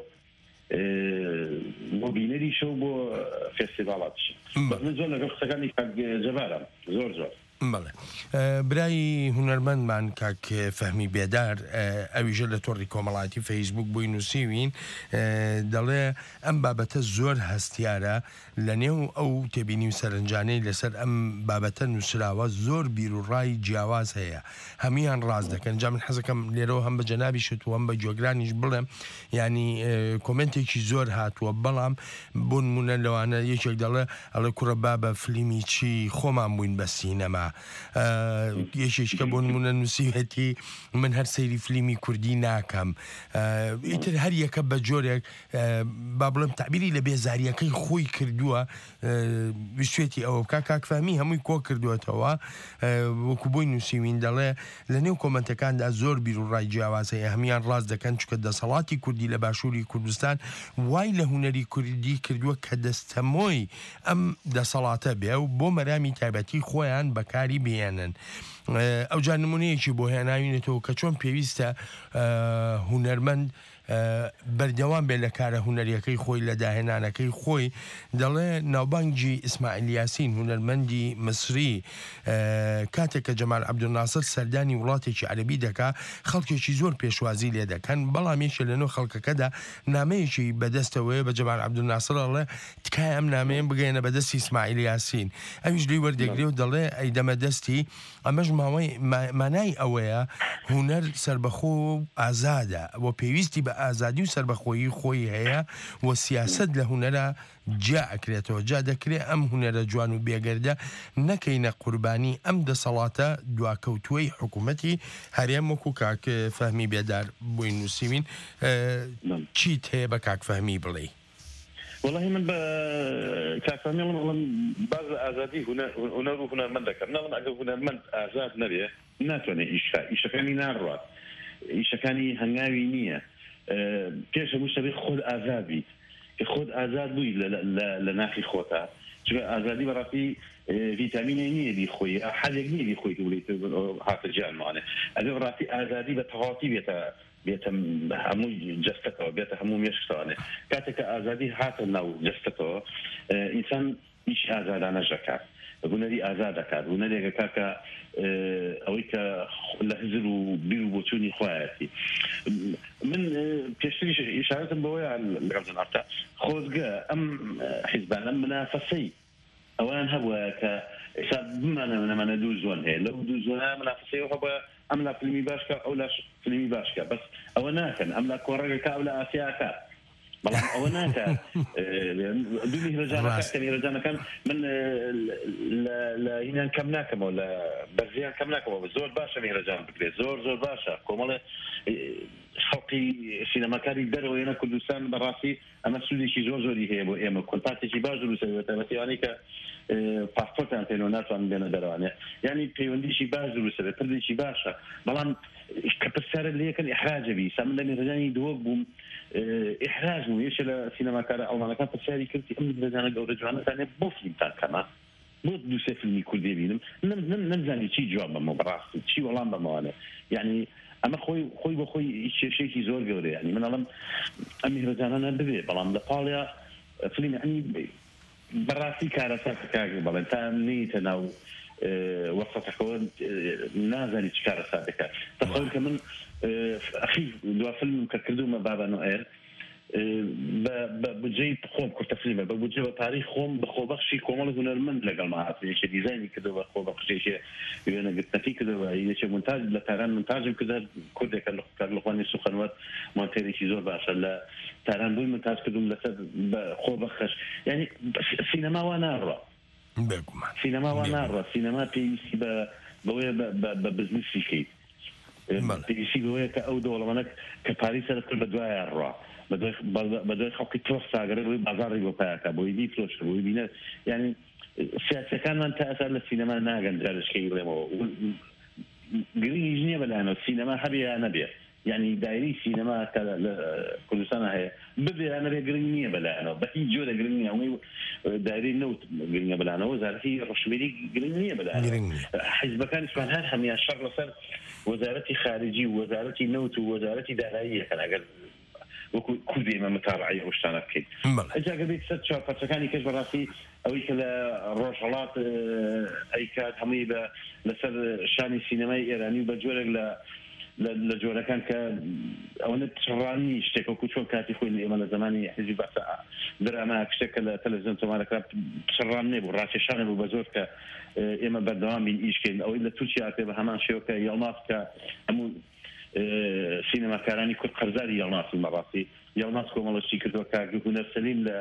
بۆ بینەریشە و بۆ فستیڤاڵاتش من زۆر لەگەڵ قسەکانی کاک جەبارم زۆر زۆر بەڵێ برای هونەرمەندمان کاک فەهمی بێدار ئەویژە لە تۆڕی کۆمەڵاتی فەیسبوک بووی نووسیوین دەڵێ ئەم بابەتە زۆر هەستیارە لە نێو ئەو تێبینی و سەرنجانەی لەسەر ئەم بابەتە نووسراوە زۆر بیر و ڕای جیاواز هەیە هەمیان ڕاست دەکەن جا من حەزەکەم لێرەوە هەم بە جەنابی شت و هەم بە جۆگرانیش بڵێم ینی کۆمنتێکی زۆر هاتووە بەڵام بۆ نمونە لەوانە یەکێک دەڵێ ئەڵێ کوڕە بابە فلیمی چی خۆمان بووین بە سینەما یەکێککە بۆ نمونە نووسیوێتی من هەر سەیری فلیمی کوردی ناکەم ئیتر هەر یەکە بە جۆرێک با بڵێم تعبیری لە بێزاریەکەی خۆی کردووە ویستێتی ئەوە بکە کاکفەهمی هەمووی کۆ کردوێتەوە وەکو بۆی نووسیوین دەڵێ لە نێو کۆمنتەکاندا زۆر بیر و ڕای جیاوازەیە هەمیان ڕاست دەکەن چکە دەسەڵاتی کوردی لە باشووری کوردستان وای لە هونەری کوردی کردووە کە دەستەمۆی ئەم دەسەڵاتە بێ و بۆ مەرامی تایبەتی خۆیان بەکاری بێنن ئەو جا نمونەیەکی بۆ هێناوینێتەوە کە چۆن پێویستە هونەرمەند بەردەوام بێ لە کارە هونەریەکەی خۆی لە داهێنانەکەی خۆی دەڵێ ناوبانگی ئیسماعیل یاسین هونەرمەندی مصری کاتێک کە جەمال عەبدولناسر سەردانی وڵاتێکی عەرەبی دەکا خەڵکێکی زۆر پێشوازی لێ دەکەن بەڵام یەکێ لەنێو خەڵکەکەدا نامەیەکی بەدەستەوەیە بە جەمال عەبدولناسر ئەڵێ تکایە ئەم نامەیەم بگەێنە بەدەستی ئیسماعیل یاسین ئەویش لێی وەردەگرێ و دەڵێ ئەی دەمە دەستی ئەمەش ماوەی مانای ئەوەیە هونەر سربەخۆ و ئازادە بۆ پێویستی بە ئازادی و سربەخۆیی خۆی هەیە و سیاست لە هونەرە جا ئەکرێتەوە جا دەکرێت ئەم هونەرە جوان و بێگەردە نەکەینە قوربانی ئەم دەسەڵاتە دواکەوتووەی حکوومەتی هەرێم وەکو کاک فەهمی بێدار بووی نووسیوین چیت هەیە بە کاک فەهمی بڵێ والله من بە کاکفەهمی وڵم باز ئازادی هونەر و هونەرمەند دەکەم ناڵم ئەگەر هونەرمەند ئازاد نەبێ ناتوانێت ئیشکا ئیشەکانی ناڕوات ئیشەکانی هەنگاوی نییە پێش هەموو شەبێ خۆت ئازاد بیت کە خۆت ئازاد بوویت لە ناخی خۆتا چونکە ئازادی بەڕاستی ڤیتامینی نییە دی خۆی حەلێک نییە دی خۆی بڵیت هاتە گیانمانە ئەگەر بەڕاستی ئازادی بە تەواوی بێتە بێتە هەموو جەستەکەەوە بێتە هەموو مێشتوانێ کاتێک کە ئازادی هاتە ناو جەستەکەەوە ئینسان هیچ ئازادانە ژەکات بوونەری ئازاد دەکات بوونەرێکە کاکە ئەوەی کە لە هزر و بیر و بۆچوونی خۆیەتی من پێشتریش ئیشارەتم بەوەیە لەگەڵ خۆزگە ئەم حیزبان ئەم منافەسەی ئەوان هەبووە کە ئێستا بمانە منەمانە دوو زۆن هەیە لەو دوو زۆنە منافەسەی هەبووە ئەم لا فیلمی باشکە ئەو لا فیلمی باشکە بەس ئەوە ناکەن ئەم لا کۆڕەگەکە ئەو لە ئاسیاکە بەڵام ئەوە ناکە دوو میهرەجانەکە میهرەجانەکان من لە هینان کەم ناکەمەوە لە بەرزیان کەم ناکەمەوە زۆر باشە میهرەجان بکرێت زۆر زۆر باشە کۆمەڵە خەڵقی سینەماکاری دەرەوەیەنە کوردستان بەڕاستی ئەمە سوودێکی زۆر زۆری هەیە بۆ ئێمە کۆنتاکتێکی باش دروستەوێتە بەتیوانی کە پاسپۆرتیان پێنەوە ناتوانن بێنە دەرەوانێ یعنی پەیوەندیشی باش دروستەوێت پردێکی باشە بەڵام کە پرسیارە لە یەکەن ئیحراجە بی سا من لە میهرەجانی دووە بووم ئیحراج بوو یەکێ لە سینەماکارە ئەڵمانەکان پرسیاری کردی ئەم میهرەجانە گەورە جوانەتانێ بۆ فیلمتان کەمە بۆ دوو سێ فیلمی کوردی بینم نەمزانی چی جواب بەمە بەڕاستی چی وەڵام بەمەوانێ یعنی ئەمە خۆی خۆی بۆ خۆی کێشەیەکی زۆر گەورە ینی من ئەڵم ئەم میهرەجانانە ببێ بەڵام لە پاڵیا فیلم ینی بەڕاستی کارەسات کاگە بەڵێن تا نیتە ناو وەسەتەکەەوە نازانی چ کارەسات دەکات تەخەون کە من ئەخی دوا فیلمم کە کردومە بابا نوئێر بجێی خۆم کورتە فیلمە بە بجێ بە پارەی خۆم بە خۆبەخشی کۆمەڵ هونەرمەند لەگەڵ ماهاتێکی دیزایانی کردەوە بە خۆبەخشێکی وێنەگرتنەکەی کردەوە یەکێ مونتاژ لە تاران مونتاژم کردە کوردێکە لەخوانی سوخەنوەت مۆنتێرێکی زۆر باشە لە تاران بووی مونتاژ کردوم لەسەر خۆبەخش یعنی سینەما وا ناڕە سینەما وا ناڕە سینەما پێویستی بە بەوەیە بە بزنسی کەیت پێویستی بەوەیە کە ئەو دەوڵەمەنە کە پاری سەرت کرد بە دوایە ڕوا بەدوای خەڵکی تۆس ساگەرە بۆی بازاڕی بۆ پایاکە بۆی دی فرۆش بۆی بینە یعنی سیاسەکانمان تا ئەسا لە سینەما ناگەن جارشکەی بڵێمەوە گرنگیش نییە بەلایەنەوە سینەما هەبێ یا نەبێ یعنی دایری سینەما کە لە کوردستان هەیە ببێ یا نەبێ گرنگ نییە بەلایەنەوە بە هیچ جۆرە گرنگ نییە ئەوەی دایری نەوت گرنگە بەلایەنەوە وەزارەتی ڕەشنبێری گرنگ نییە بەلایەنەوە حیزبەکانیشمان هەر هەمیان شەڕ لەسەر وەزارەتی خارجی و وەزارەتی نەوت و وەزارەتی داراییەکەن ئەگەر وەکو کوردی ئێمە متابعەی ئەو شتانە بکەیت ئەجا بێت سەر چاپەرچەکانی کەس بەڕاستی ئەوەی کە لە ڕۆژهەڵات ئەی کات هەمووی بە لەسەر شانی سینەمای ئێرانی و بە جۆرێک لە لە جۆرەکان کە ئەوەنە تڕانی شتێکەکو چۆن کاتی خۆی ئێمە لە زمانی حزبی بەسە دراما شتێکە لە تەلەڤیزیۆن تۆمارەکە شڕان نێبوو ڕاکێشانە بوو بە زۆر کە ئێمە بەردەوام بین ئیشکەین ئەوەی لە تورکیا پێ بە هەمان شێوەکە یەڵماس کە هەموو سینەماکارانی کورد قەرزاری یەڵماسی مەڕاستی یەڵماس کۆمەڵەشی کردووە کاگە هونەر سەلیم لە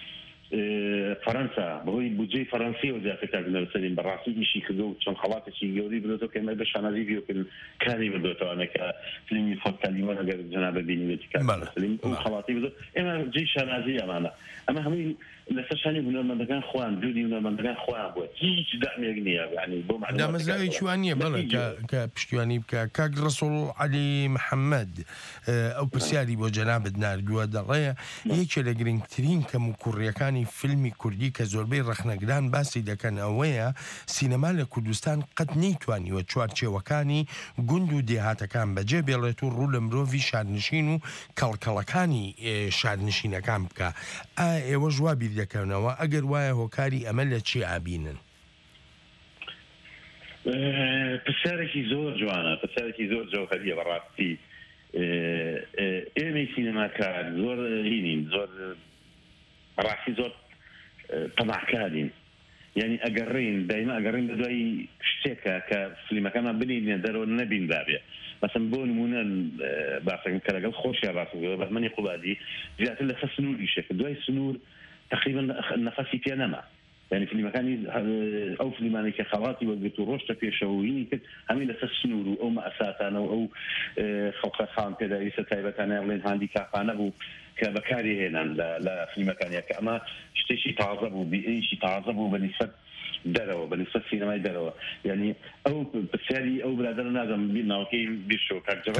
فەرەنسا بەهۆی بودجەی فەرەنسی و زیاتر کاگە هونەر سەلیم بەڕاستی ئیشی کردو چۆن خەڵاتێکی گەوری بدۆتەوە کە ئێمە بە شانازی ڤیۆکردن کاری بدۆتەوەوانە کە فیلمی فۆتکالیمۆن ئەگەر جەنابە بینیوێتی کاگە سەلیم ئەو خەڵاتی بدۆ ئێمە جێی شانازی ئەمانە ئەمە هەمووی لەسەر شانی هونەرمەندەکان خوان دوودی هونەرمەندەکان خوان بووە هیچ دامێک نییە ینی بۆ دامەزراوی چوانیە بڵێ کە پشتیوانی بکە کاک ڕەسوڵ عەلی محەممەد ئەو پرسیاری بۆ جەنابەت ناردووە دەڵێ یەکێ لە گرنگترین کەم و کوڕیەکانی فیلمی کوردی کە زۆربەی ڕەخنەگران باسی دەکەن ئەوەیە سینەما لە کوردستان قەت نەیتوانیوە چوارچێوەکانی گوند و دێهاتەکان بەجێ بێڵێت و ڕوو لە مرۆڤی شارنشین و کەڵکەڵەکانی شارنشینەکان بکە ئێوە ژوابی دەکەونەوە ئەگەر وایە هۆکاری ئەمە لە چی ئابینن پرسیارێکی زۆر جوانە پرسیارێکی زۆر جەوهەریە بەڕاستی ئێمەی سینەماکار زۆر هینین زۆر ڕاستی زۆر تەماحکارین یعنی ئەگەڕین دایما ئەگەڕین بە دوای شتێکە کە فیلمەکانمان بنینە دەرەوە نەبین دابێ مثلا بۆ نمونە باسەکەم کە لەگەڵ خۆشیان باسەکەوە بەمەنی قوبادی زیاتر لەسەر سنووری شێکە دوای سنوور تقریبا نەفەسی پێ نەما یعنی فیلمەکانی ئەو فیلمانی کە خەڵاتی وەرگرت و ڕۆشتە پێشەوەی کرد هەمووی لەسەر سنوور و ئەو مەئەساتانە و ئەو خەڵقە خام پێداویستە تایبەتانە بڵێن هاندی کافانە بوو کە بەکاری هێنان لە فیلمەکانیە کە ئەمە شتێکی تازە بوو بیئیشی تازە بوو بەنسبەت دەرەوە بەنسبەت سینەمای دەرەوە یعنی ئەو پرسیاری ئەو برادر نازم ناوەکەی بیرشۆ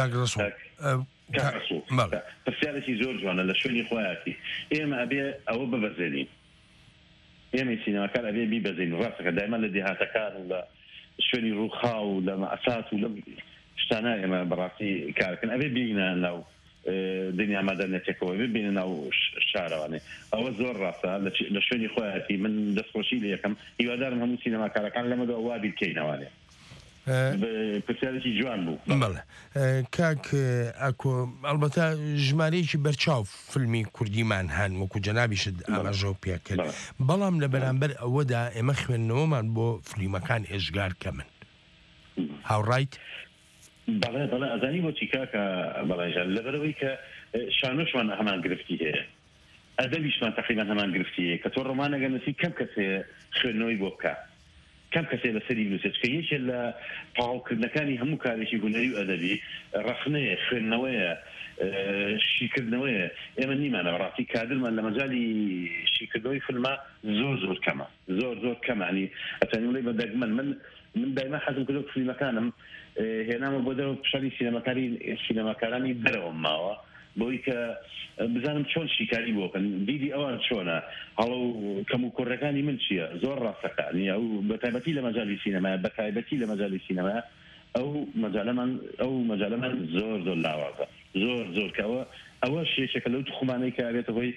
پرسیارێکی زۆر جوانە لە شوێنی خۆیاتی ئێمە ئەبێ ئەوە ببەزێنین ئێمە سینەماکار ئەبێ بیبەزین ڕاستەکە دایما لە دێهاتەکان و لە شوێنی ڕووخا و لە ئەساس و لە شتانە ئێمە بەڕاستی کارکن ئەبێ بینە ناو دنیا مادەنێتێکەوە ببینە ناو شارەوانێ ئەوە زۆر ڕاستە لە شوێنی خۆیاتی من دەستخۆشی لە یەکەم هیوادارم هەموو سینەماکارەکان لەمەدا وابی بکەینەوانێ پرسیارێکی جوان بوو بەڵێ کاک ئەکۆ ئەڵبەتە ژمارەیەکی بەرچاو فیلمی کوردیمان هەن وەکو جەنابیشت ئاماژە و پێکرد بەڵام لە بەرامبەر ئەوەدا ئێمە خوێندنەوەمان بۆ فیلمەکان ئێژگار کەمن هاوڕایت بەڵێ بەڵێ ئەزانی بۆچی کاکە بەڵێژان لەبەرەوەی کە شانۆشمان هەمان گرفتی هەیە ئەدەبیشمان تقریبان هەمان گرفتی هەیە کە تۆ ڕۆمانەگە نووسی کەم کەسێ خوێندنەوەی بۆ بکە کەم کەسێ لەسەری بنووسێت کە یەکێک لە تەواوکردنەکانی هەموو کارێکی هونەری و ئەدەبی ڕەخنەیە خوێندنەوەیە شیکردنەوەیە ئێمە نیمانە ڕاستی کادرمان لە مەجای شیکردنەوەی فیلمە زۆر زۆر کەمە زۆر زۆر کەمانی ئەتەنیڵی بە دەگمەن من من دایما حەزم کردو فیلمەکانم هێنامە بۆ دەرەوە پیشانی سینەماکاری سینەماکارانی دەرەوە ماوە بۆی کە بزانم چۆن شیکاری بۆکەن دیدی ئەوان چۆنە هەڵە و کەم و کوڕەکانی من چییە زۆر ڕاستەکانی ئەو بەتایبەتی لە مەجای سینەمایە بەتایبەتی لە مەجای سینەمایە ئەو مەجالەمان ئەو مەجالەمان زۆر زۆر لاوازە زۆر زۆر کەەوە ئەوە شێشەکە لەو خمانەی کە ئەبێتە هۆی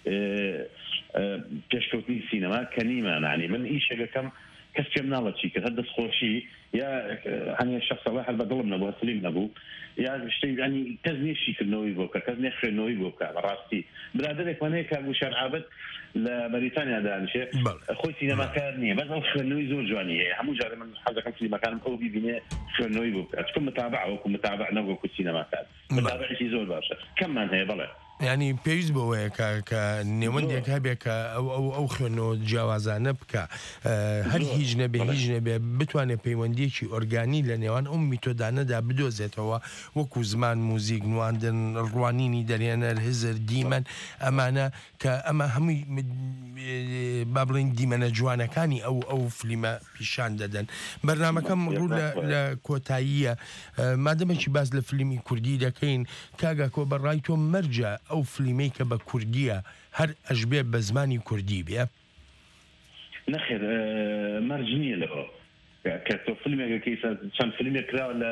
پێشکەوتنی سینەما کە نیمانانی من ئیشەکەکەم کەس پێم ناڵە چی کرد هەر دەستخۆشی یا هەنیە شخصەوە هەر بە دڵم نەبوو سلیم نەبوو یا شتێک ینی کەس نییە شیکردنەوەی بۆ بکە کەس نییە خوێندنەوەی بۆ بکە بەڕاستی برادرێکمانەیە کاگوشار عابد لە بەریتانیا دانیشێ خۆی سینەماکار نییە بەس ئەو خوێندنەوەی زۆر جوانی هەیە هەموو جارە من حەزەکەم فیلمەکانم ئەو بیبینێ خوێندنەوەی بۆ بکە چکە متابع وەکو متابع نەوەکو سینەماکار متابعێکی زۆر باشە کەممان هەیە بەڵێ ینی پێویست بەوەیە کە نێوەندێک هەبێت کە ئەو ئەو خوێنەوە جیاوازانە بکە هەر هیچ نەبێ هیچ نەبێ بتوانێت پەیوەندیەکی ئۆرگانی لە نێوان ئەو میتۆدانەدا بدۆزێتەوە وەکو زمان موزیک نواندن ڕوانینی دەرێنەر هزر دیمەن ئەمانە کە ئەمە هەمووی با بڵین دیمەنە جوانەکانی ئەو ئەو فلیمە پیشان دەدەن بەرنامەکەم ڕوو لە کۆتاییە مادەمێکی باز لە فلیمی کوردی دەکەین کاگا کۆ بەڕای تۆ مەرجە ئەو فلیمەی کە بە کوردیە هەر ئەشبێ بە زمانی کوردی بێ نەخێر مەرج نییە لەەوە کە تۆ فیلمێکەکەی چەند فیلمێک کراوە لە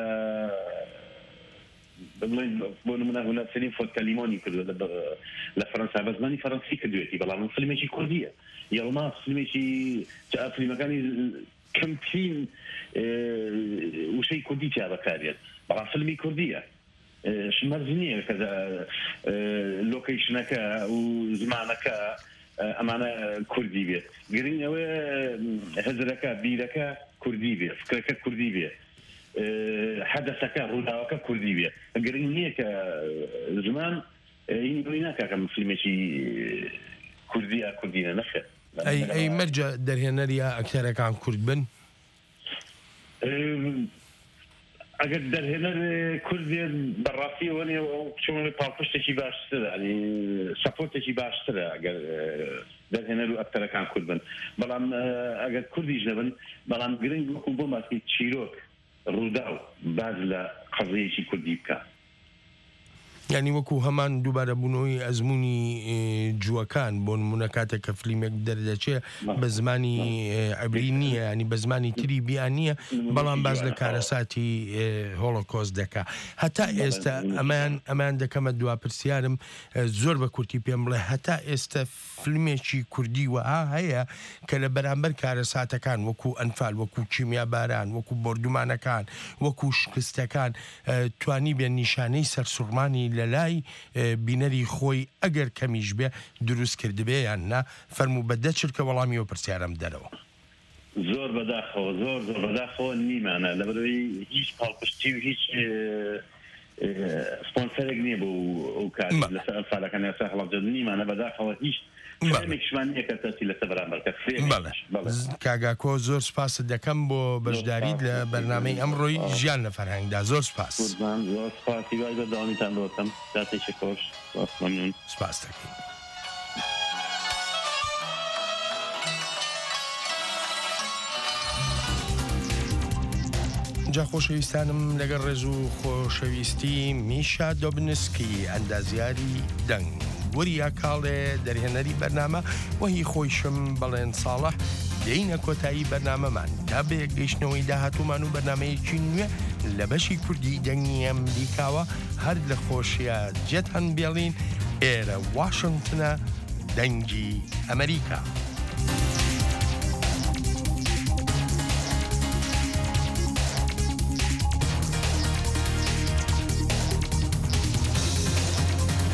بۆ نمونە هونا سەرین فۆت کەلیمۆنی کردو لە فەرەنسا بە زمانی فەرەنسی کردوێتی بەڵام من فیلمێکی کوردیە یەڵما فیلمێکی فیلمەکانی کەمترین وشەی کوردی تیا بەکارێت بەڵام فیلمی کوردیە مەرج نییە کە لۆکەیشنەکە و زمانەکە ئەمانە کوردی بێت گرنگ ئەوەیە هەزرەکە بیرەکە کوردی بێ فکرەکە کوردی بێ حەدەسەکە ڕووداوەکە کوردی بێ گرنگ نییە کە زمان هینی بۆی ناکەکەم فیلمێکی کوردیە کوردینە نەخێت ئەی مەرجە دەرهێنەریە ئەکتەرەکان کورد بن ئەگەر دەرهێنەر کوردێن بەڕاستی ئەوە نیە چۆن پاڵپشتێکی باشترە ئەنی سەپۆرتێکی باشترە ئەگەر دەرهێنەر و ئەکتەرەکان کورد بن بەڵام ئەگەر کوردیش نەبن بەڵام گرنگ وەکو بۆ ماسی چیرۆک ڕوودا و باز لە قەزەیەکی کوردی بکە ینی وەکو هەمان دووبارە بوونەوەی ئەزمموی جووەکان بۆ نمونە کاتێک کە فلیمێک دەردەچێ بە زمانی عبری نییە ینی بە زمانی تری بیان نییە بەڵام باز لە کارەساتی هۆڵۆکۆست دەکا هەتا ئێستا ئەمان ئەمان دەکەمە دوا پرسیارم زۆر بە کورتی پێم بڵێ هەتا ئێستا فلیمێکی کوردی وەها هەیە کە لە بەرامبەر کارەساتەکان وەکو ئەنفال وەکو چیمیا باران وەکو بردومانەکان وەکو شکستەکان توانی بێن نیشانەی سەرسوڕمانی لە لای بینەری خۆی ئەگەر کەمیش بێ دروست کردبێ یان نا فەرموو بەدە چرکە وەڵامی و پرسیارم دەرەوە زۆر بەداخەوە زۆر زۆر بەداخەوە نیمانە لەبەرەوەی هیچ پاڵپشتی و هیچ سپۆنسەرێک نییە بۆ ئەو کار لەسەر ئەنفالەکان یاسا هەڵەبجە نیمانە بەداخەوە هیچ کاگاکۆ زۆر سپاس دەکەم بۆ بەشداریت لە بەرنامەی ئەمڕۆی ژیان لە فەرهەنگدا زۆر سپاس سپاس دەکەین. جا خۆشەویستانم لەگەڵ ڕێز و خۆشەویستی میشا دۆبنسکی ئەندازیاری دەنگ وەریا کاڵێ دەرهێنەری بەرنامە وەهی خۆیشم بەڵێن ساڵح دێینە کۆتایی بەرنامەمان تا بێ گەیشتنەوەی داهاتومان و بەرنمەیەکی نوێ لە بەشی کوردی دەنگی ئەمریکاوە هەر لە خۆشیە جێتان بێڵین ئێرە واشنگتنە دەنگی ئەمریکا.